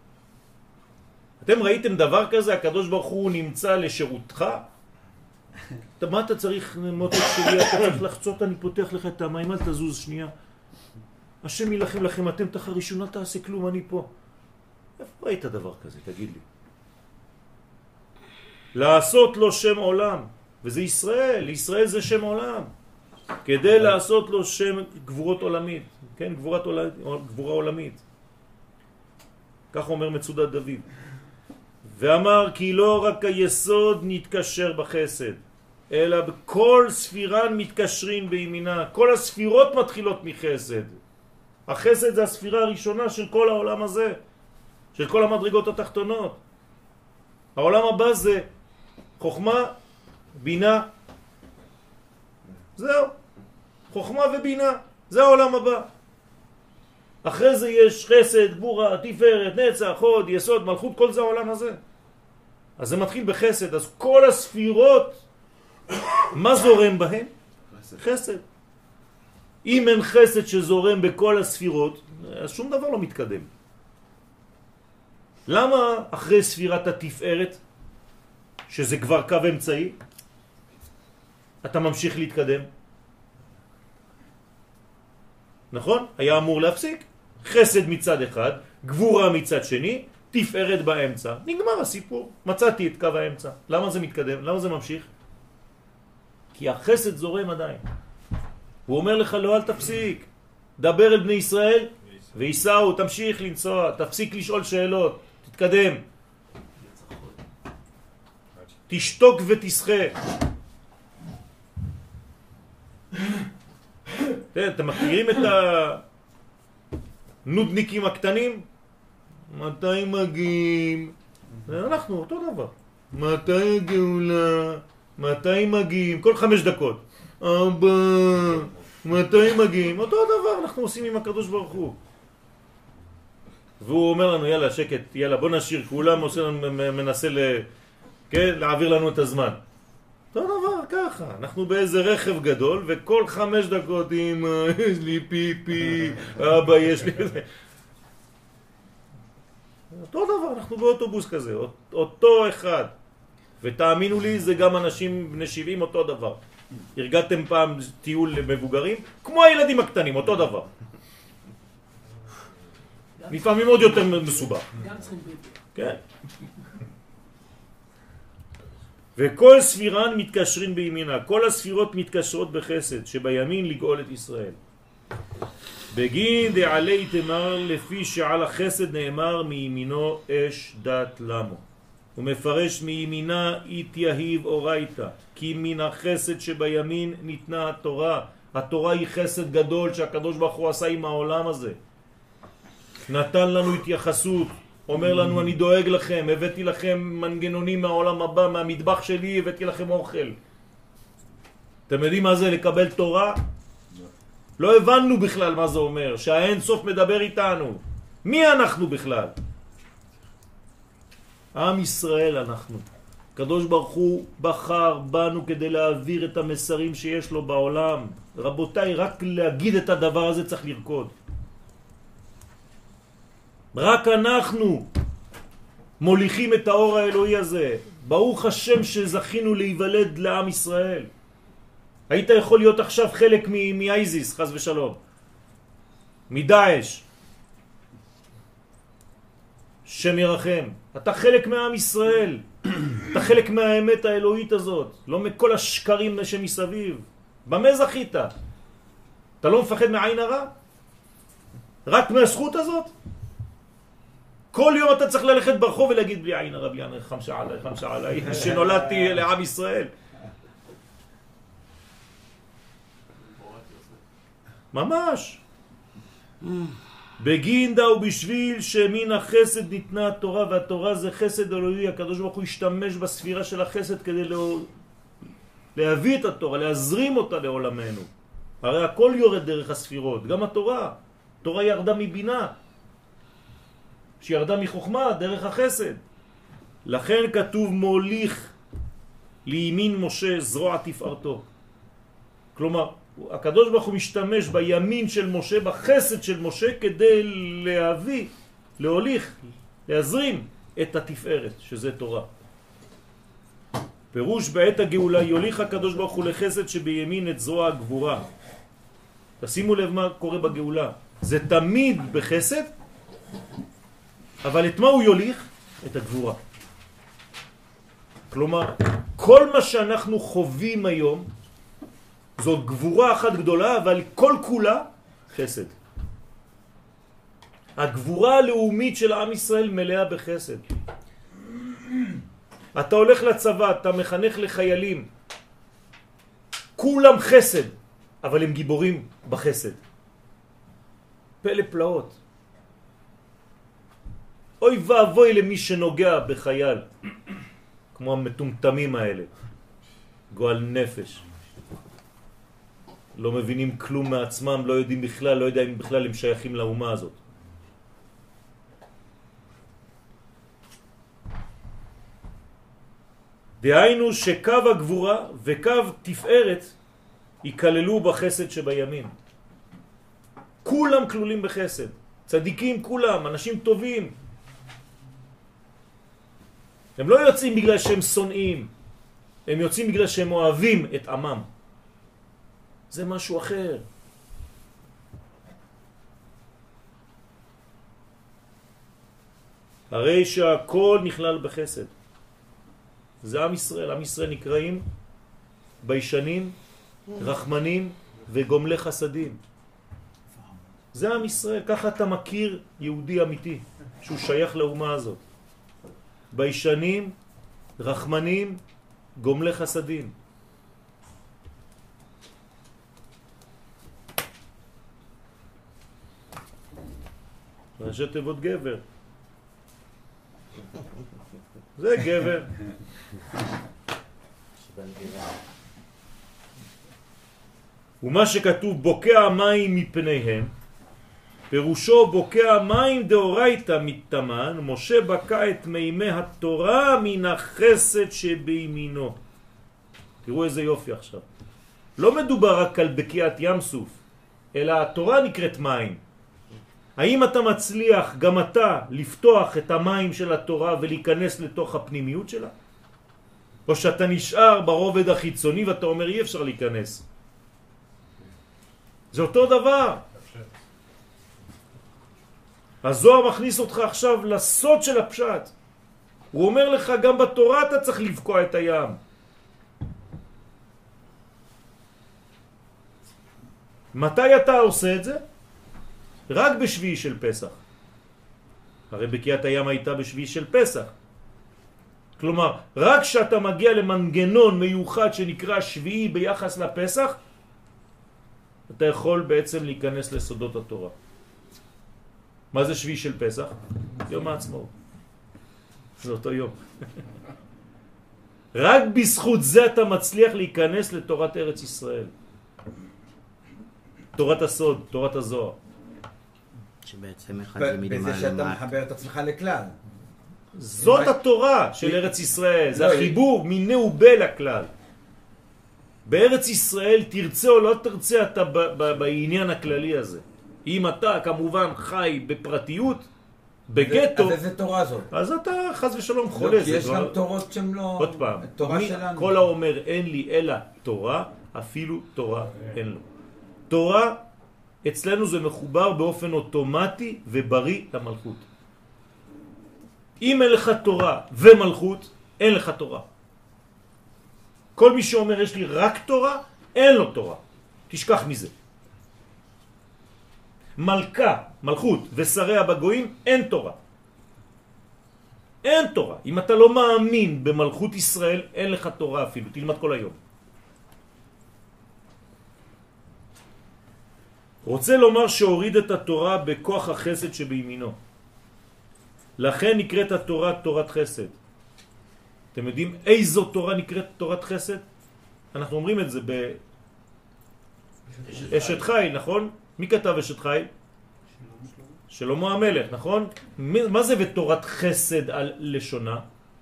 אתם ראיתם דבר כזה הקדוש ברוך הוא נמצא לשירותך מה אתה צריך מותק שלי אתה צריך לחצות אני פותח לך את המים אל תזוז שנייה השם ילחם לכם אתם תחרישון אל תעשה כלום אני פה. איפה ראית דבר כזה תגיד לי? לעשות לו שם עולם וזה ישראל, ישראל זה שם עולם כדי לעשות לו שם גבורות עולמית כן גבורה עולמית כך אומר מצודת דוד ואמר כי לא רק היסוד נתקשר בחסד אלא בכל ספירן מתקשרים בימינה כל הספירות מתחילות מחסד החסד זה הספירה הראשונה של כל העולם הזה של כל המדרגות התחתונות. העולם הבא זה חוכמה בינה זהו חוכמה ובינה זה העולם הבא. אחרי זה יש חסד, גבורה, תפארת, נצח, הוד, יסוד, מלכות כל זה העולם הזה. אז זה מתחיל בחסד אז כל הספירות מה זורם בהן? חסד. אם אין חסד שזורם בכל הספירות אז שום דבר לא מתקדם. למה אחרי ספירת התפארת שזה כבר קו אמצעי אתה ממשיך להתקדם? נכון? היה אמור להפסיק חסד מצד אחד גבורה מצד שני תפארת באמצע נגמר הסיפור מצאתי את קו האמצע. למה זה מתקדם? למה זה ממשיך? כי החסד זורם עדיין. הוא אומר לך לא אל תפסיק דבר אל בני ישראל ויסעו תמשיך לנסוע תפסיק לשאול שאלות תתקדם תשתוק ותשחה. אתם מכירים את הנודניקים הקטנים? מתי מגיעים? אנחנו אותו דבר מתי הגאולה? מתי מגיעים? כל 5 דקות אבא מתי מגיעים? אותו דבר אנחנו עושים עם הקדוש ברוך הוא והוא אומר לנו יאללה שקט יאללה בוא נשאיר כולם מנסה כן, להעביר לנו את הזמן אותו דבר ככה אנחנו באיזה רכב גדול וכל 5 דקות אמא יש לי פיפי אבא יש לי אותו דבר אנחנו באוטובוס כזה אותו אחד ותאמינו לי זה גם אנשים בני 70 אותו דבר. הרגעתם פעם טיול למבוגרים? כמו הילדים הקטנים, אותו דבר. לפעמים עוד יותר מסובך. גם צריכים פיפי. כן. וכל ספירן מתקשרים בימינה, כל הספירות מתקשרות בחסד, שבימין לגאול את ישראל. בגין דעלי תמר לפי שעל החסד נאמר מימינו אש דת למו. הוא מפרש מימינה יתיהיב אורייתא, כי מן החסד שבימין ניתנה התורה. התורה היא חסד גדול שהקדוש ברוך הוא עשה עם העולם הזה. נתן לנו התייחסות, אומר לנו אני דואג לכם, הבאתי לכם מנגנונים מהעולם הבא, מהמטבח שלי, הבאתי לכם אוכל. אתם יודעים מה זה לקבל תורה? לא הבנו בכלל מה זה אומר, שהאין סוף מדבר איתנו. מי אנחנו בכלל? עם ישראל אנחנו. הקדוש ברוך הוא בחר בנו כדי להעביר את המסרים שיש לו בעולם. רבותיי, רק להגיד את הדבר הזה צריך לרקוד. רק אנחנו מוליכים את האור האלוהי הזה. ברוך השם שזכינו להיוולד לעם ישראל. היית יכול להיות עכשיו חלק מאייזיס, חס ושלום, מדאעש, שם ירחם. אתה חלק מעם ישראל, אתה חלק מהאמת האלוהית הזאת, לא מכל השקרים שמסביב. במה זכית? אתה לא מפחד מעין הרע? רק מהזכות הזאת? כל יום אתה צריך ללכת ברחוב ולהגיד בלי עין הרע, בלי עין חמשה עליי, שנולדתי לעם ישראל. ממש. בגינדה ובשביל שמין החסד ניתנה התורה, והתורה זה חסד אלוהי. הקדוש ברוך הוא השתמש בספירה של החסד כדי להביא את התורה, להזרים אותה לעולמנו. הרי הכל יורד דרך הספירות, גם התורה. התורה ירדה מבינה, שירדה מחוכמה דרך החסד. לכן כתוב מוליך לימין משה זרוע תפארתו. כלומר, הקדוש ברוך הוא משתמש בימין של משה, בחסד של משה, כדי להביא, להוליך, להזרים את התפארת, שזה תורה. פירוש בעת הגאולה, יוליך הקדוש ברוך הוא לחסד שבימין את זרוע הגבורה. תשימו לב מה קורה בגאולה. זה תמיד בחסד, אבל את מה הוא יוליך? את הגבורה. כלומר, כל מה שאנחנו חווים היום, זאת גבורה אחת גדולה, אבל כל כולה חסד. הגבורה הלאומית של עם ישראל מלאה בחסד. אתה הולך לצבא, אתה מחנך לחיילים, כולם חסד, אבל הם גיבורים בחסד. פלא פלאות. אוי ואבוי למי שנוגע בחייל, כמו המטומטמים האלה, גועל נפש. לא מבינים כלום מעצמם, לא יודעים בכלל, לא יודע אם בכלל הם שייכים לאומה הזאת. דהיינו שקו הגבורה וקו תפארת ייכללו בחסד שבימין. כולם כלולים בחסד. צדיקים כולם, אנשים טובים. הם לא יוצאים בגלל שהם שונאים, הם יוצאים בגלל שהם אוהבים את עמם. זה משהו אחר. הרי שהכל נכלל בחסד. זה עם ישראל. עם ישראל נקראים ביישנים, רחמנים וגומלי חסדים. זה עם ישראל. ככה אתה מכיר יהודי אמיתי שהוא שייך לאומה הזאת. ביישנים, רחמנים, גומלי חסדים. ראשי תיבות גבר. זה גבר. ומה שכתוב בוקע מים מפניהם, פירושו בוקע מים דאורייתא מתמן, משה בקע את מימי התורה מן החסד שבימינו. תראו איזה יופי עכשיו. לא מדובר רק על בקיעת ים סוף, אלא התורה נקראת מים. האם אתה מצליח גם אתה לפתוח את המים של התורה ולהיכנס לתוך הפנימיות שלה? או שאתה נשאר ברובד החיצוני ואתה אומר אי אפשר להיכנס? זה אותו דבר. הזוהר מכניס אותך עכשיו לסוד של הפשט. הוא אומר לך גם בתורה אתה צריך לבקוע את הים. מתי אתה עושה את זה? רק בשביעי של פסח. הרי בקיעת הים הייתה בשביעי של פסח. כלומר, רק כשאתה מגיע למנגנון מיוחד שנקרא שביעי ביחס לפסח, אתה יכול בעצם להיכנס לסודות התורה. מה זה שביעי של פסח? יום העצמאות. זה אותו יום. רק בזכות זה אתה מצליח להיכנס לתורת ארץ ישראל. תורת הסוד, תורת הזוהר. שבעצם אחד זה מלמעלה בזה שאתה למטה. מחבר את עצמך לכלל. זאת התורה של ארץ ישראל, זה החיבור מיני ובל הכלל. בארץ ישראל תרצה או לא תרצה אתה בעניין הכללי הזה. אם אתה כמובן חי בפרטיות, בגטו, אז איזה תורה זאת? אז אתה חס ושלום חולה. כי יש גם תורות שהן לא... עוד פעם, תורה שלנו. כל האומר אין לי אלא תורה, אפילו תורה אין לו. תורה אצלנו זה מחובר באופן אוטומטי ובריא למלכות. אם אין לך תורה ומלכות, אין לך תורה. כל מי שאומר יש לי רק תורה, אין לו תורה. תשכח מזה. מלכה, מלכות ושריה בגויים, אין תורה. אין תורה. אם אתה לא מאמין במלכות ישראל, אין לך תורה אפילו. תלמד כל היום. רוצה לומר שהוריד את התורה בכוח החסד שבימינו. לכן נקראת התורה תורת חסד. אתם יודעים איזו תורה נקראת תורת חסד? אנחנו אומרים את זה באשת חי, נכון? מי כתב אשת חי? שלמה המלך, נכון? מה זה בתורת חסד על לשונה?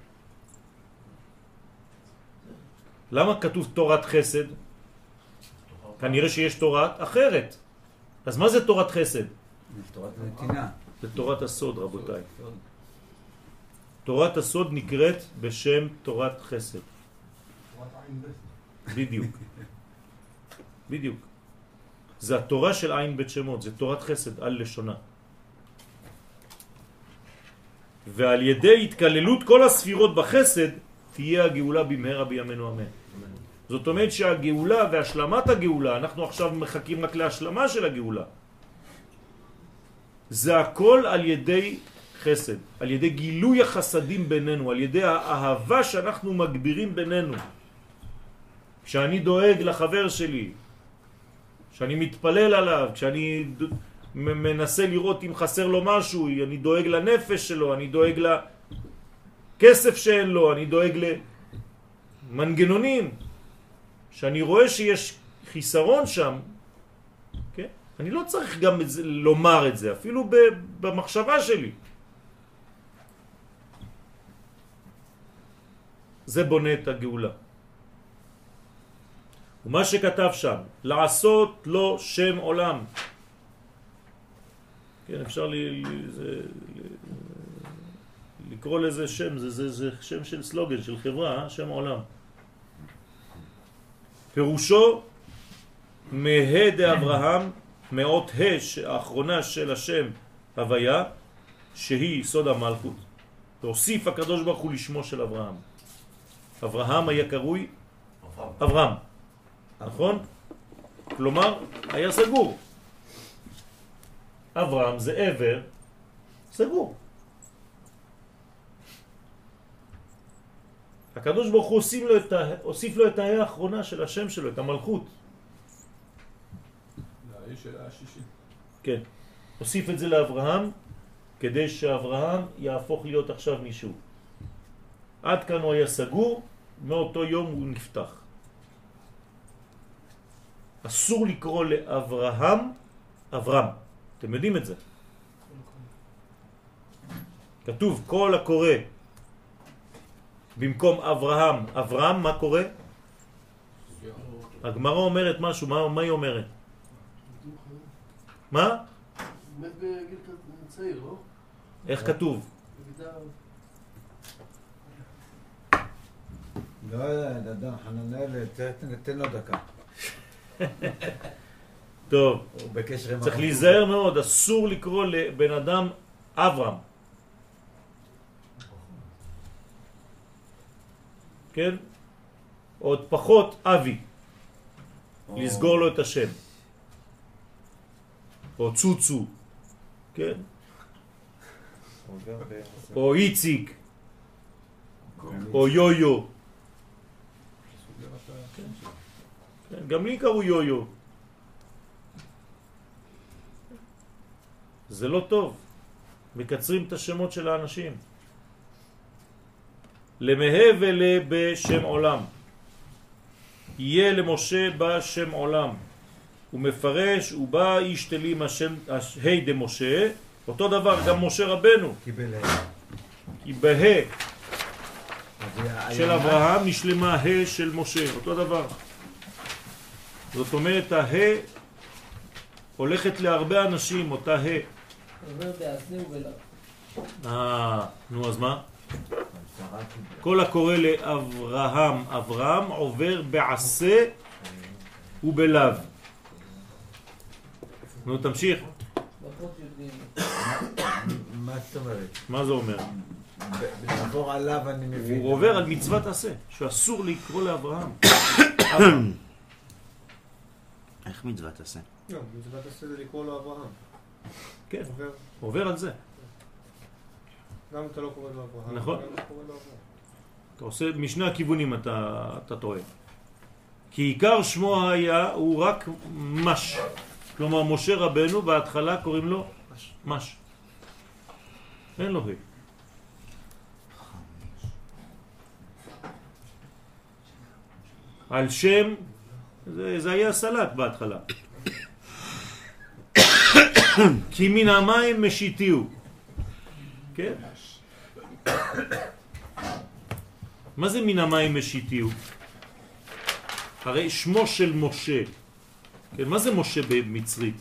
למה כתוב תורת חסד? כנראה שיש תורה אחרת. אז מה זה תורת חסד? תורת נתינה. זה תורת הסוד, רבותיי. תורת הסוד נקראת בשם תורת חסד. בדיוק. בדיוק. זה התורה של עין בית שמות, זה תורת חסד על לשונה. ועל ידי התקללות כל הספירות בחסד תהיה הגאולה במהרה בימינו אמן. זאת אומרת שהגאולה והשלמת הגאולה, אנחנו עכשיו מחכים רק להשלמה של הגאולה. זה הכל על ידי חסד, על ידי גילוי החסדים בינינו, על ידי האהבה שאנחנו מגבירים בינינו. כשאני דואג לחבר שלי, כשאני מתפלל עליו, כשאני מנסה לראות אם חסר לו משהו, אני דואג לנפש שלו, אני דואג לכסף שאין לו, אני דואג למנגנונים. שאני רואה שיש חיסרון שם, כן? אני לא צריך גם לומר את זה, אפילו במחשבה שלי. זה בונה את הגאולה. ומה שכתב שם, לעשות לו שם עולם. כן, אפשר לקרוא לזה שם, זה שם של סלוגן, של חברה, שם עולם. פירושו מהה דאברהם, מאות האחרונה של השם הוויה, שהיא סוד המלכות. והוסיף הקדוש ברוך הוא לשמו של אברהם. אברהם היה קרוי אברהם. נכון? כלומר, היה סגור. אברהם זה עבר סגור. הקדוש ברוך הוא הוסיף לו את ההא האחרונה של השם שלו, את המלכות. זה של השישי. כן. הוסיף את זה לאברהם, כדי שאברהם יהפוך להיות עכשיו מישהו. עד כאן הוא היה סגור, מאותו יום הוא נפתח. אסור לקרוא לאברהם אברהם. אתם יודעים את זה. כתוב כל הקורא במקום אברהם, אברהם, מה קורה? הגמרא אומרת משהו, מה היא אומרת? מה? מת בגיל צעיר, לא? איך כתוב? לא יודע, אדם חננאל, תן לו דקה. טוב, הוא בקשר עם... צריך להיזהר מאוד, אסור לקרוא לבן אדם אברהם. כן? עוד פחות אבי. לסגור לו את השם. או צוצו. כן? או איציק. או יו-יו. גם לי קראו יו-יו. זה לא טוב. מקצרים את השמות של האנשים. למהה ולבשם עולם. יהיה למשה בשם עולם. הוא מפרש, הוא בא איש תלים השם ה' דמשה, אותו דבר גם משה רבנו. קיבל כי בה של אברהם נשלמה ה' של משה, אותו דבר. זאת אומרת, ה' הולכת להרבה אנשים, אותה ה'. עובר בעשה ובלאו. נו אז מה? כל הקורא לאברהם, אברהם עובר בעשה ובלאו. נו תמשיך. בפרוט יודעים. מה זאת אומרת? מה זה אומר? לעבור עליו אני מבין. הוא עובר על מצוות עשה, שאסור לקרוא לאברהם. איך מצוות עשה? לא, מצוות עשה זה לקרוא לו אברהם. כן, עובר על זה. גם אתה לא קורא לו אברהם. נכון. גם אתה קורא לו אברהם. אתה עושה משני הכיוונים, אתה טועה. כי עיקר שמו היה הוא רק מש. כלומר, משה רבנו בהתחלה קוראים לו מש. אין לו ה'. על שם, זה היה סלט בהתחלה. כי מן המים משיתיהו. כן? מה זה מן המים משיתיהו? הרי שמו של משה. כן, מה זה משה במצרית?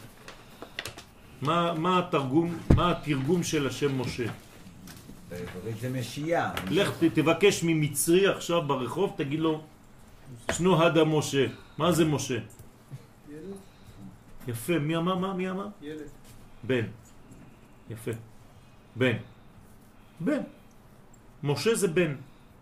מה התרגום של השם משה? בעברית זה משייה. לך תבקש ממצרי עכשיו ברחוב, תגיד לו שנו הדה משה. מה זה משה? ילד? יפה, מי אמר? מה? מי אמר? ילד. בן. יפה. בן. בן. משה זה בן.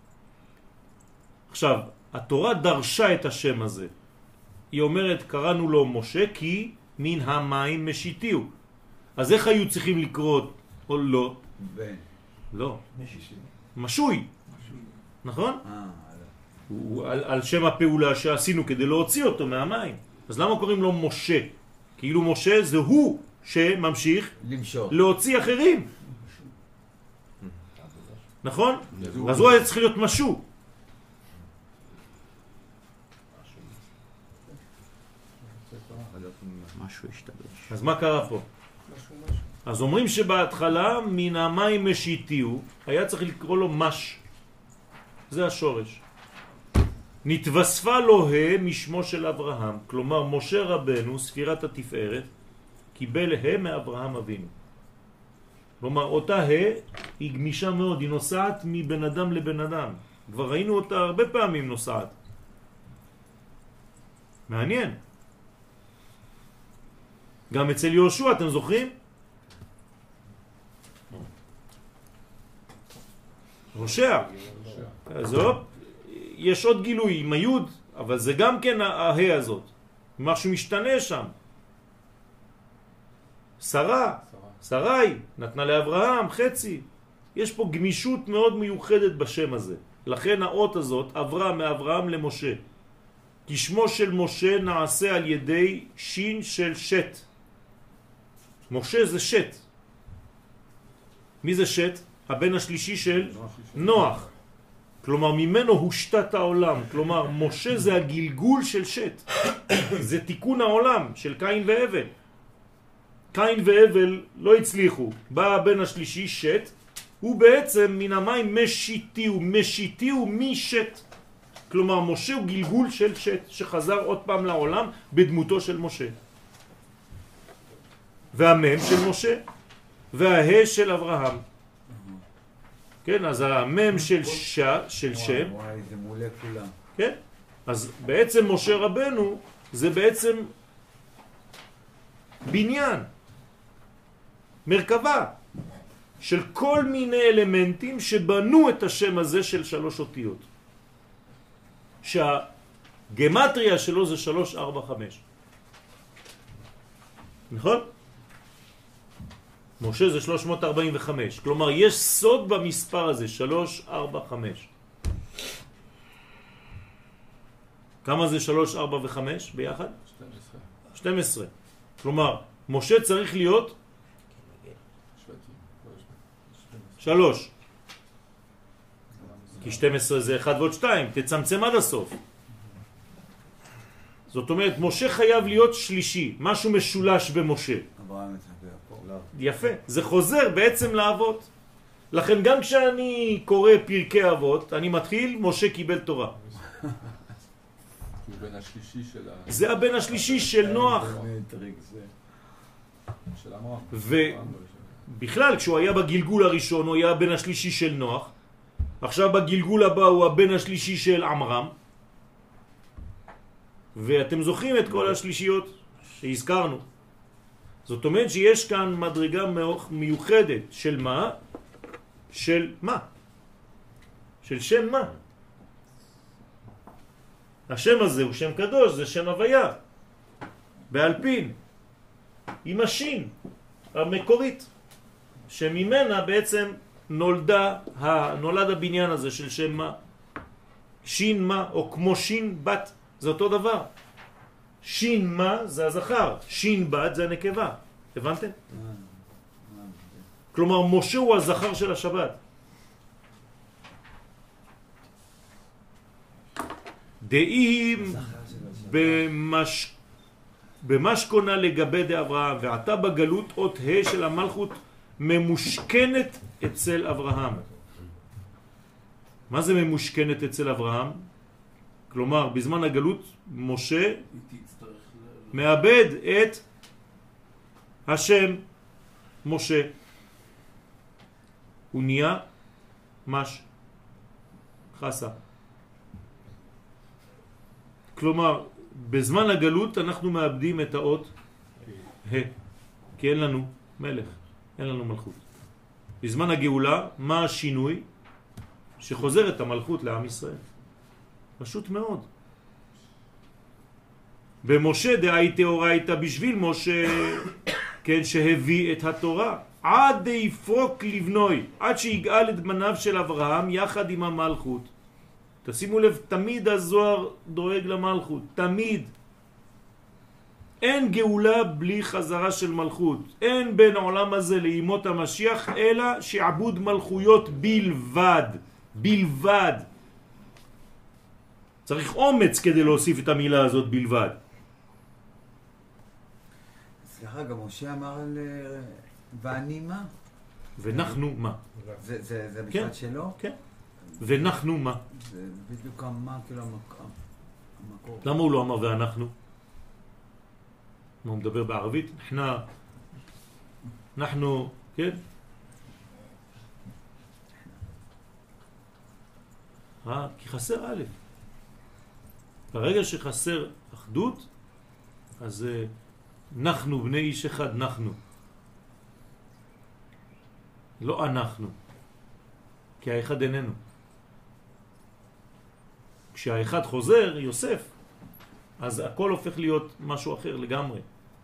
עכשיו, התורה דרשה את השם הזה. היא אומרת, קראנו לו משה כי מן המים משיתיהו. אז איך היו צריכים לקרוא או לא? בן. לא. משוי. נכון? לא. הוא על שם הפעולה שעשינו כדי להוציא אותו מהמים. אז למה קוראים לו משה? כאילו משה זה הוא שממשיך למשוך. להוציא אחרים. נכון? אז הוא היה צריך להיות משהו. משהו השתבש. אז מה קרה פה? אז אומרים שבהתחלה מן המים משיתיהו, היה צריך לקרוא לו מש. זה השורש. נתווספה לו ה' משמו של אברהם, כלומר משה רבנו, ספירת התפארת, קיבל ה' מאברהם אבינו. כלומר אותה ה' היא גמישה מאוד, היא נוסעת מבן אדם לבן אדם. כבר ראינו אותה הרבה פעמים נוסעת. מעניין. גם אצל יהושע, אתם זוכרים? הושע. אז יש עוד גילוי עם היוד, אבל זה גם כן ההא הזאת. משהו משתנה שם. שרי נתנה לאברהם חצי. יש פה גמישות מאוד מיוחדת בשם הזה. לכן האות הזאת עברה מאברהם למשה. כי שמו של משה נעשה על ידי שין של שת. משה זה שת. מי זה שת? הבן השלישי של נוח. כלומר ממנו הושתת העולם. כלומר משה זה הגלגול של שת. זה תיקון העולם של קין והבל. קין והבל לא הצליחו. בא הבן השלישי שת. הוא בעצם מן המים משיתיהו משת. כלומר משה הוא גלגול של שת שחזר עוד פעם לעולם בדמותו של משה. והמם של משה והה של אברהם. כן, אז המם של שם. וואי, זה מולה כולם. כן, אז בעצם משה רבנו זה בעצם בניין, מרכבה של כל מיני אלמנטים שבנו את השם הזה של 3 אותיות. שהגמטריה שלו זה 3, 4, 5. נכון? משה זה 345. כלומר, יש סוד במספר הזה, 3, 4, 5. כמה זה 3, 4 ו-5 ביחד? 12. כלומר, משה צריך להיות 3. כי 12 זה 1 ועוד 2, תצמצם עד הסוף. זאת אומרת, משה חייב להיות שלישי, משהו משולש במשה. יפה, זה חוזר בעצם לאבות. לכן גם כשאני קורא פרקי אבות, אני מתחיל, משה קיבל תורה. זה הבן השלישי של נוח. ובכלל, כשהוא היה בגלגול הראשון, הוא היה הבן השלישי של נוח. עכשיו בגלגול הבא הוא הבן השלישי של עמרם. ואתם זוכרים את כל השלישיות שהזכרנו. זאת אומרת שיש כאן מדרגה מיוחדת של מה? של מה? של שם מה? השם הזה הוא שם קדוש, זה שם הוויה. באלפין. עם השין המקורית. שממנה בעצם נולד הבניין הזה של שם מה? שין מה, או כמו שין בת. זה אותו דבר. שין מה זה הזכר, שין בת זה הנקבה. הבנתם? כלומר, משה הוא הזכר של השבת. דאים במשכונה לגבי דאברהם, ועתה בגלות אות ה' של המלכות ממושכנת אצל אברהם. מה זה ממושכנת אצל אברהם? כלומר, בזמן הגלות, משה מאבד את השם משה. הוא נהיה מש חסה. כלומר, בזמן הגלות אנחנו מאבדים את האות ה', כי אין לנו מלך, אין לנו מלכות. בזמן הגאולה, מה השינוי? שחוזר את המלכות לעם ישראל. פשוט מאוד. במשה דהייתי אורייתא בשביל משה, כן, שהביא את התורה, עד יפרוק לבנוי, עד שיגאל את בניו של אברהם יחד עם המלכות. תשימו לב, תמיד הזוהר דואג למלכות, תמיד. אין גאולה בלי חזרה של מלכות. אין בין העולם הזה לימות המשיח אלא שעבוד מלכויות בלבד. בלבד. צריך אומץ כדי להוסיף את המילה הזאת בלבד. סליחה, גם משה אמר על ואני מה? ונחנו מה? זה כן, מצד שלו? כן. ונחנו מה? זה בדיוק מה, כאילו המקור. למה הוא לא אמר ואנחנו? הוא מדבר בערבית? אנחנו, כן? כי חסר א'. ברגע שחסר אחדות, אז אנחנו בני איש אחד, אנחנו. לא אנחנו. כי האחד איננו. כשהאחד חוזר, יוסף, אז הכל הופך להיות משהו אחר לגמרי.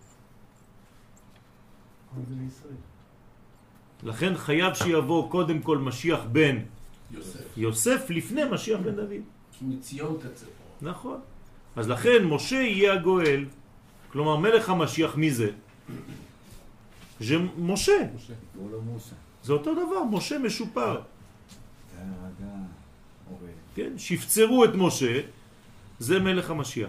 לכן חייב שיבוא קודם כל משיח בן יוסף לפני משיח בן דוד. כי מציון תצא. נכון. אז לכן משה יהיה הגואל. כלומר מלך המשיח מי זה? זה משה. הוא לא מוסה. זה אותו דבר, משה משופר. כן, שפצרו את משה, זה מלך המשיח.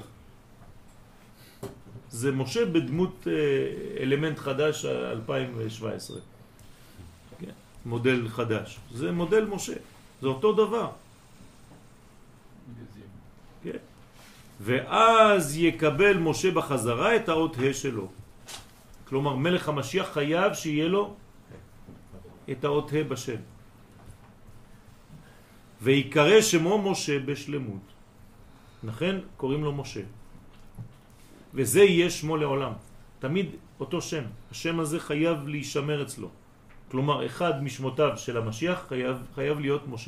זה משה בדמות אלמנט חדש 2017. כן, מודל חדש. זה מודל משה. זה אותו דבר. כן. ואז יקבל משה בחזרה את האות ה' שלו. כלומר, מלך המשיח חייב שיהיה לו את האות ה' בשם. ויקרא שמו משה בשלמות. לכן קוראים לו משה. וזה יהיה שמו לעולם. תמיד אותו שם. השם הזה חייב להישמר אצלו. כלומר, אחד משמותיו של המשיח חייב להיות משה.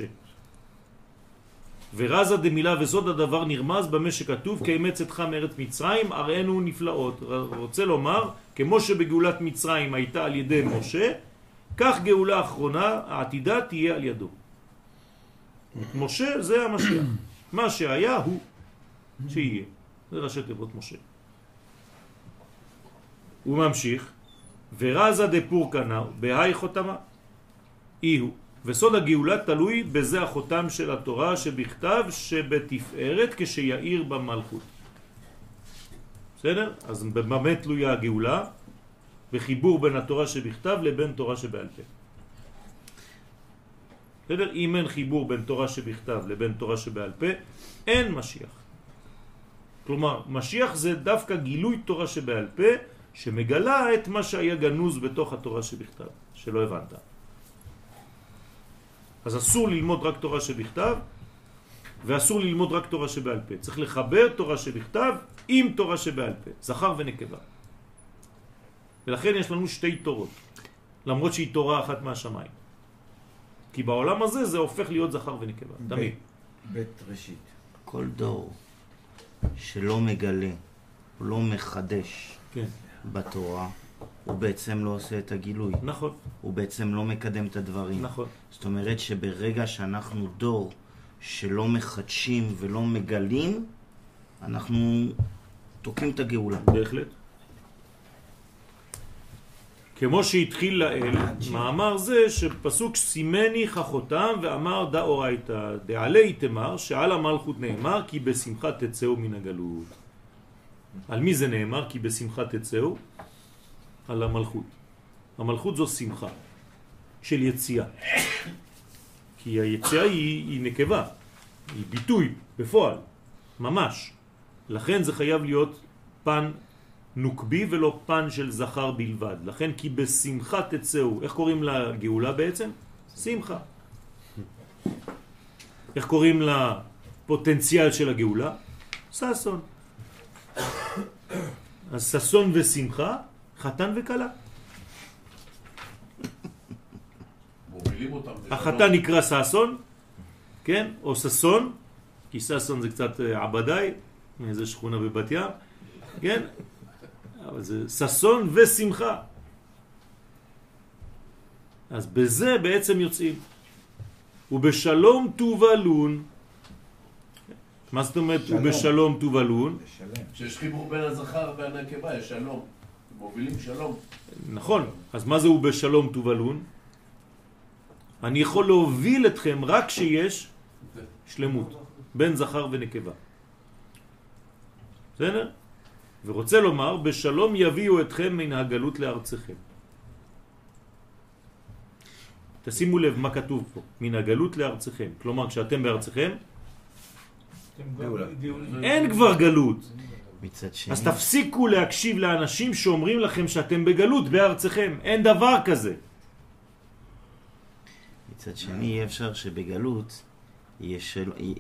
ורזה דמילה וסוד הדבר נרמז במה שכתוב, כאמץ אתך מארץ מצרים, אראנו נפלאות. רוצה לומר, כמו שבגאולת מצרים הייתה על ידי משה, כך גאולה האחרונה, העתידה תהיה על ידו. משה זה המשיח. מה שהיה הוא. שיהיה. זה ראשי תיבות משה. הוא ממשיך, ורזה דפורקנה בהי חותמה. איהו. וסוד הגאולה תלוי בזה החותם של התורה שבכתב שבתפארת כשיעיר במלכות. בסדר? אז במה תלויה הגאולה? בחיבור בין התורה שבכתב לבין תורה שבעל פה. בסדר? אם אין חיבור בין תורה שבכתב לבין תורה שבעל פה, אין משיח. כלומר, משיח זה דווקא גילוי תורה שבעל פה, שמגלה את מה שהיה גנוז בתוך התורה שבכתב, שלא הבנת. אז אסור ללמוד רק תורה שבכתב, ואסור ללמוד רק תורה שבעל פה. צריך לחבר תורה שבכתב עם תורה שבעל פה, זכר ונקבה. ולכן יש לנו שתי תורות, למרות שהיא תורה אחת מהשמיים. כי בעולם הזה זה הופך להיות זכר ונקבה, תמיד. בית ראשית. כל דור שלא מגלה, לא מחדש כן. בתורה, הוא בעצם לא עושה את הגילוי. נכון. הוא בעצם לא מקדם את הדברים. נכון. זאת אומרת שברגע שאנחנו דור שלא מחדשים ולא מגלים, אנחנו תוקעים את הגאולה. בהחלט. כמו שהתחיל לאל, מאמר זה שפסוק סימני חכותם ואמר דאורייתא דעלי תמר שעל המלכות נאמר כי בשמחה תצאו מן הגלות. על מי זה נאמר? כי בשמחה תצאו? על המלכות. המלכות זו שמחה של יציאה. כי היציאה היא נקבה, היא ביטוי בפועל, ממש. לכן זה חייב להיות פן נוקבי ולא פן של זכר בלבד. לכן כי בשמחה תצאו. איך קוראים לגאולה בעצם? שמחה. איך קוראים לפוטנציאל של הגאולה? ששון. אז ששון ושמחה, חתן וקלה. מובילים אותם. החתן נקרא ששון, כן? או ששון, כי ששון זה קצת עבדאי, מאיזה שכונה בבת ים, כן? אבל זה ששון ושמחה. אז בזה בעצם יוצאים. ובשלום תובלון. מה זאת אומרת ובשלום תובלון? שיש חיבור בין הזכר והנקבה, יש שלום. מובילים שלום. נכון. אז מה זה ובשלום תובלון? אני יכול להוביל אתכם רק שיש שלמות בין זכר ונקבה. בסדר? ורוצה לומר, בשלום יביאו אתכם מן הגלות לארצכם. תשימו לב מה כתוב פה, מן הגלות לארצכם. כלומר, כשאתם בארצכם, אין כבר גלות. מצד שני. אז תפסיקו להקשיב לאנשים שאומרים לכם שאתם בגלות בארצכם. אין דבר כזה. מצד שני, יהיה אפשר שבגלות יש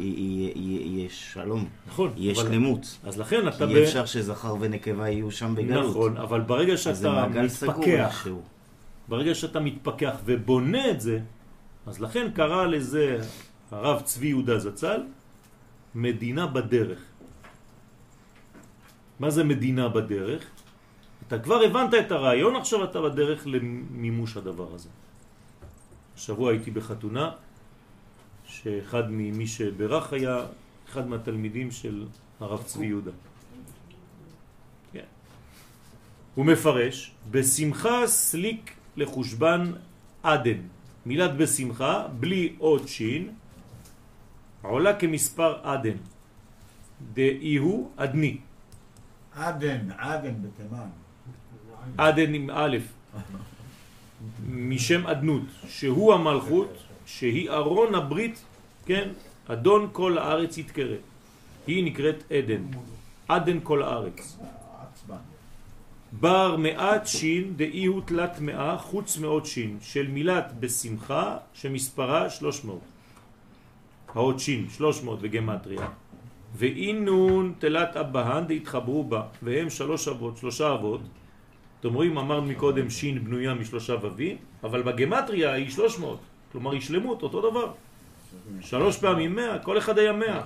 שלום. נכון. יש שלמות. אז לכן אתה... יהיה אפשר שזכר ונקבה יהיו שם בגלות. נכון, אבל ברגע שאתה מתפקח, ברגע שאתה מתפקח ובונה את זה, אז לכן קרא לזה הרב צבי יהודה זצ"ל, מדינה בדרך. מה זה מדינה בדרך? אתה כבר הבנת את הרעיון, עכשיו אתה בדרך למימוש הדבר הזה. השבוע הייתי בחתונה, שאחד ממי שברך היה אחד מהתלמידים של הרב צבי יהודה. כן. הוא מפרש, בשמחה סליק לחושבן עדן. מילת בשמחה, בלי עוד שין, עולה כמספר עדן. דאיהו עדני. עדן בתימן. עדן עם א', משם עדנות, שהוא המלכות, שהיא ארון הברית, כן, אדון כל הארץ יתקרא. היא נקראת עדן. עדן כל הארץ. בר מעט שין דאיהו תלת מאה חוץ מאות שין של מילת בשמחה שמספרה 300. האות שין 300 בגמטריה. ואינון תלת אבהן דהתחברו בה והם שלושה אבות. אתם רואים, אמרנו מקודם שין בנויה משלושה ובים, אבל בגמטריה היא 300, כלומר היא שלמות, אותו דבר. 3 פעמים 100, כל אחד היה 100.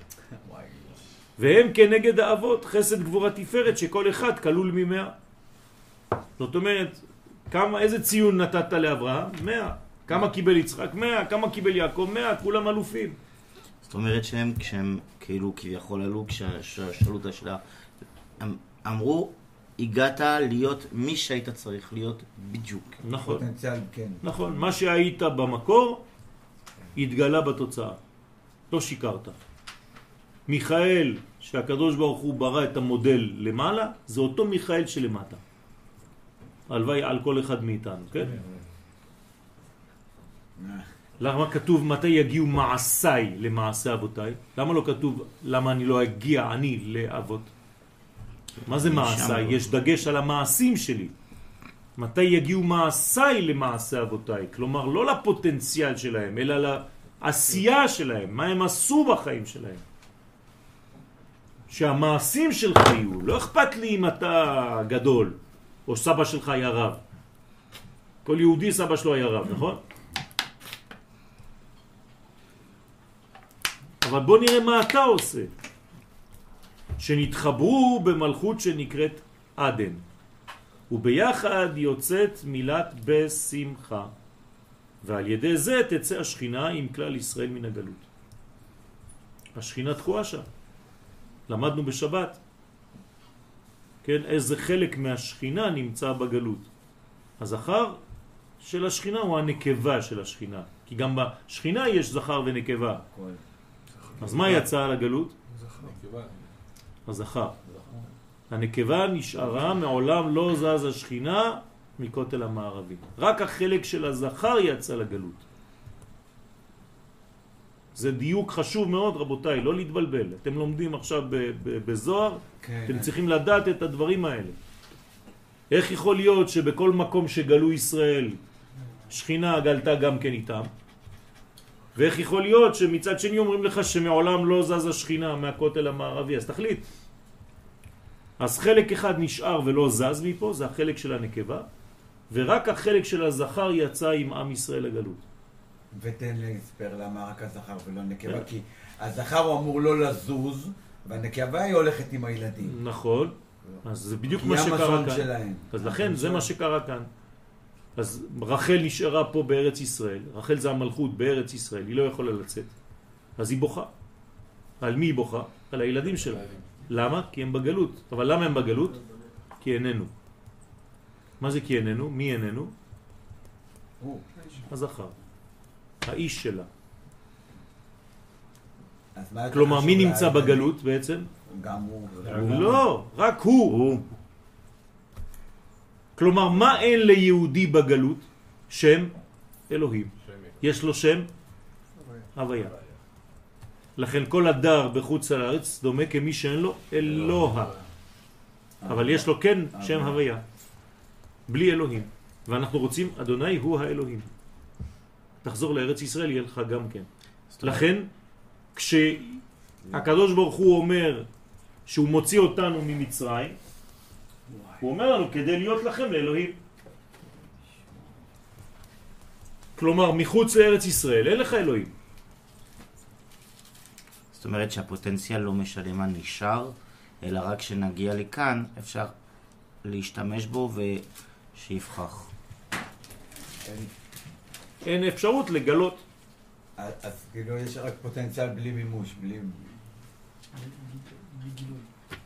והם כנגד האבות, חסד גבורה תפארת, שכל אחד כלול מ100. זאת אומרת, איזה ציון נתת לאברהם? 100. כמה קיבל יצחק? 100. כמה קיבל יעקב? 100. כולם אלופים. זאת אומרת שהם, כשהם כאילו כביכול עלו, כששאלו את השאלה, הם אמרו, הגעת להיות מי שהיית צריך להיות בדיוק. נכון. פוטנציאל, כן. נכון. מה שהיית במקור, התגלה בתוצאה. לא שיקרת. מיכאל, שהקדוש ברוך הוא ברא את המודל למעלה, זה אותו מיכאל שלמטה. הלוואי על כל אחד מאיתנו, כן? למה כתוב מתי יגיעו מעשיי למעשה אבותיי? למה לא כתוב למה אני לא אגיע אני לאבות? מה זה מעשיי? יש דגש על המעשים שלי. מתי יגיעו מעשיי למעשה אבותיי? כלומר לא לפוטנציאל שלהם, אלא לעשייה שלהם, מה הם עשו בחיים שלהם. שהמעשים שלך יהיו, לא אכפת לי אם אתה גדול, או סבא שלך היה רב. כל יהודי סבא שלו היה רב, נכון? אבל בוא נראה מה אתה עושה. שנתחברו במלכות שנקראת עדן, וביחד יוצאת מילת בשמחה, ועל ידי זה תצא השכינה עם כלל ישראל מן הגלות. השכינה תקועה שם. למדנו בשבת, כן, איזה חלק מהשכינה נמצא בגלות. הזכר של השכינה הוא הנקבה של השכינה, כי גם בשכינה יש זכר ונקבה. אז מה יצא על הגלות? הזכר. הנקבה נשארה, מעולם לא זז השכינה מכותל המערבי. רק החלק של הזכר יצא לגלות. זה דיוק חשוב מאוד, רבותיי, לא להתבלבל. אתם לומדים עכשיו בזוהר, כן. אתם צריכים לדעת את הדברים האלה. איך יכול להיות שבכל מקום שגלו ישראל, שכינה גלתה גם כן איתם? ואיך יכול להיות שמצד שני אומרים לך שמעולם לא זז השכינה מהכותל המערבי? אז תחליט. אז חלק אחד נשאר ולא זז מפה, זה החלק של הנקבה, ורק החלק של הזכר יצא עם עם ישראל לגלות. ותן לי לספר למה רק הזכר ולא נקבה, כי הזכר הוא אמור לא לזוז, והנקבה היא הולכת עם הילדים. נכון, אז זה בדיוק מה שקרה כאן. אז לכן זה מה שקרה כאן. אז רחל נשארה פה בארץ ישראל, רחל זה המלכות בארץ ישראל, היא לא יכולה לצאת. אז היא בוכה. על מי היא בוכה? על הילדים שלה. למה? כי הם בגלות. אבל למה הם בגלות? כי איננו. מה זה כי איננו? מי איננו? הזכר. האיש שלה. כלומר, מי נמצא בגלות בעצם? גם הוא. לא, רק הוא. כלומר, מה אין ליהודי בגלות? שם אלוהים. יש לו שם? הוויה. לכן כל הדר בחוץ לארץ דומה כמי שאין לו אלוה. אבל יש לו כן שם הוויה. בלי אלוהים. ואנחנו רוצים, אדוני הוא האלוהים. תחזור לארץ ישראל, יהיה לך גם כן. לכן, כשהקדוש ברוך הוא אומר שהוא מוציא אותנו ממצרים, הוא אומר לנו כדי להיות לכם לאלוהים. כלומר, מחוץ לארץ ישראל, אין לך אלוהים. זאת אומרת שהפוטנציאל לא משנה מה נשאר, אלא רק שנגיע לכאן אפשר להשתמש בו ושיפחח. אין אפשרות לגלות. אז כאילו יש רק פוטנציאל בלי מימוש, בלי גילוי.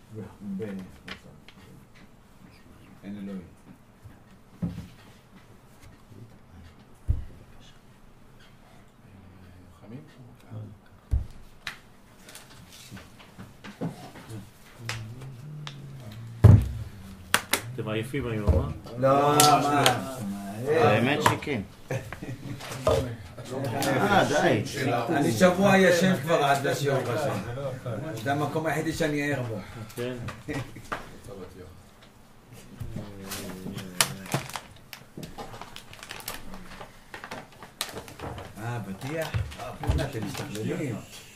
אין אלוהים. אתם עייפים היום, אה? לא, מה? האמת שכן. די. אני שבוע ישן כבר עד לשיעור ראשון. זה המקום היחידי שאני ער בו. כן. בטיח? אתם משתכללים.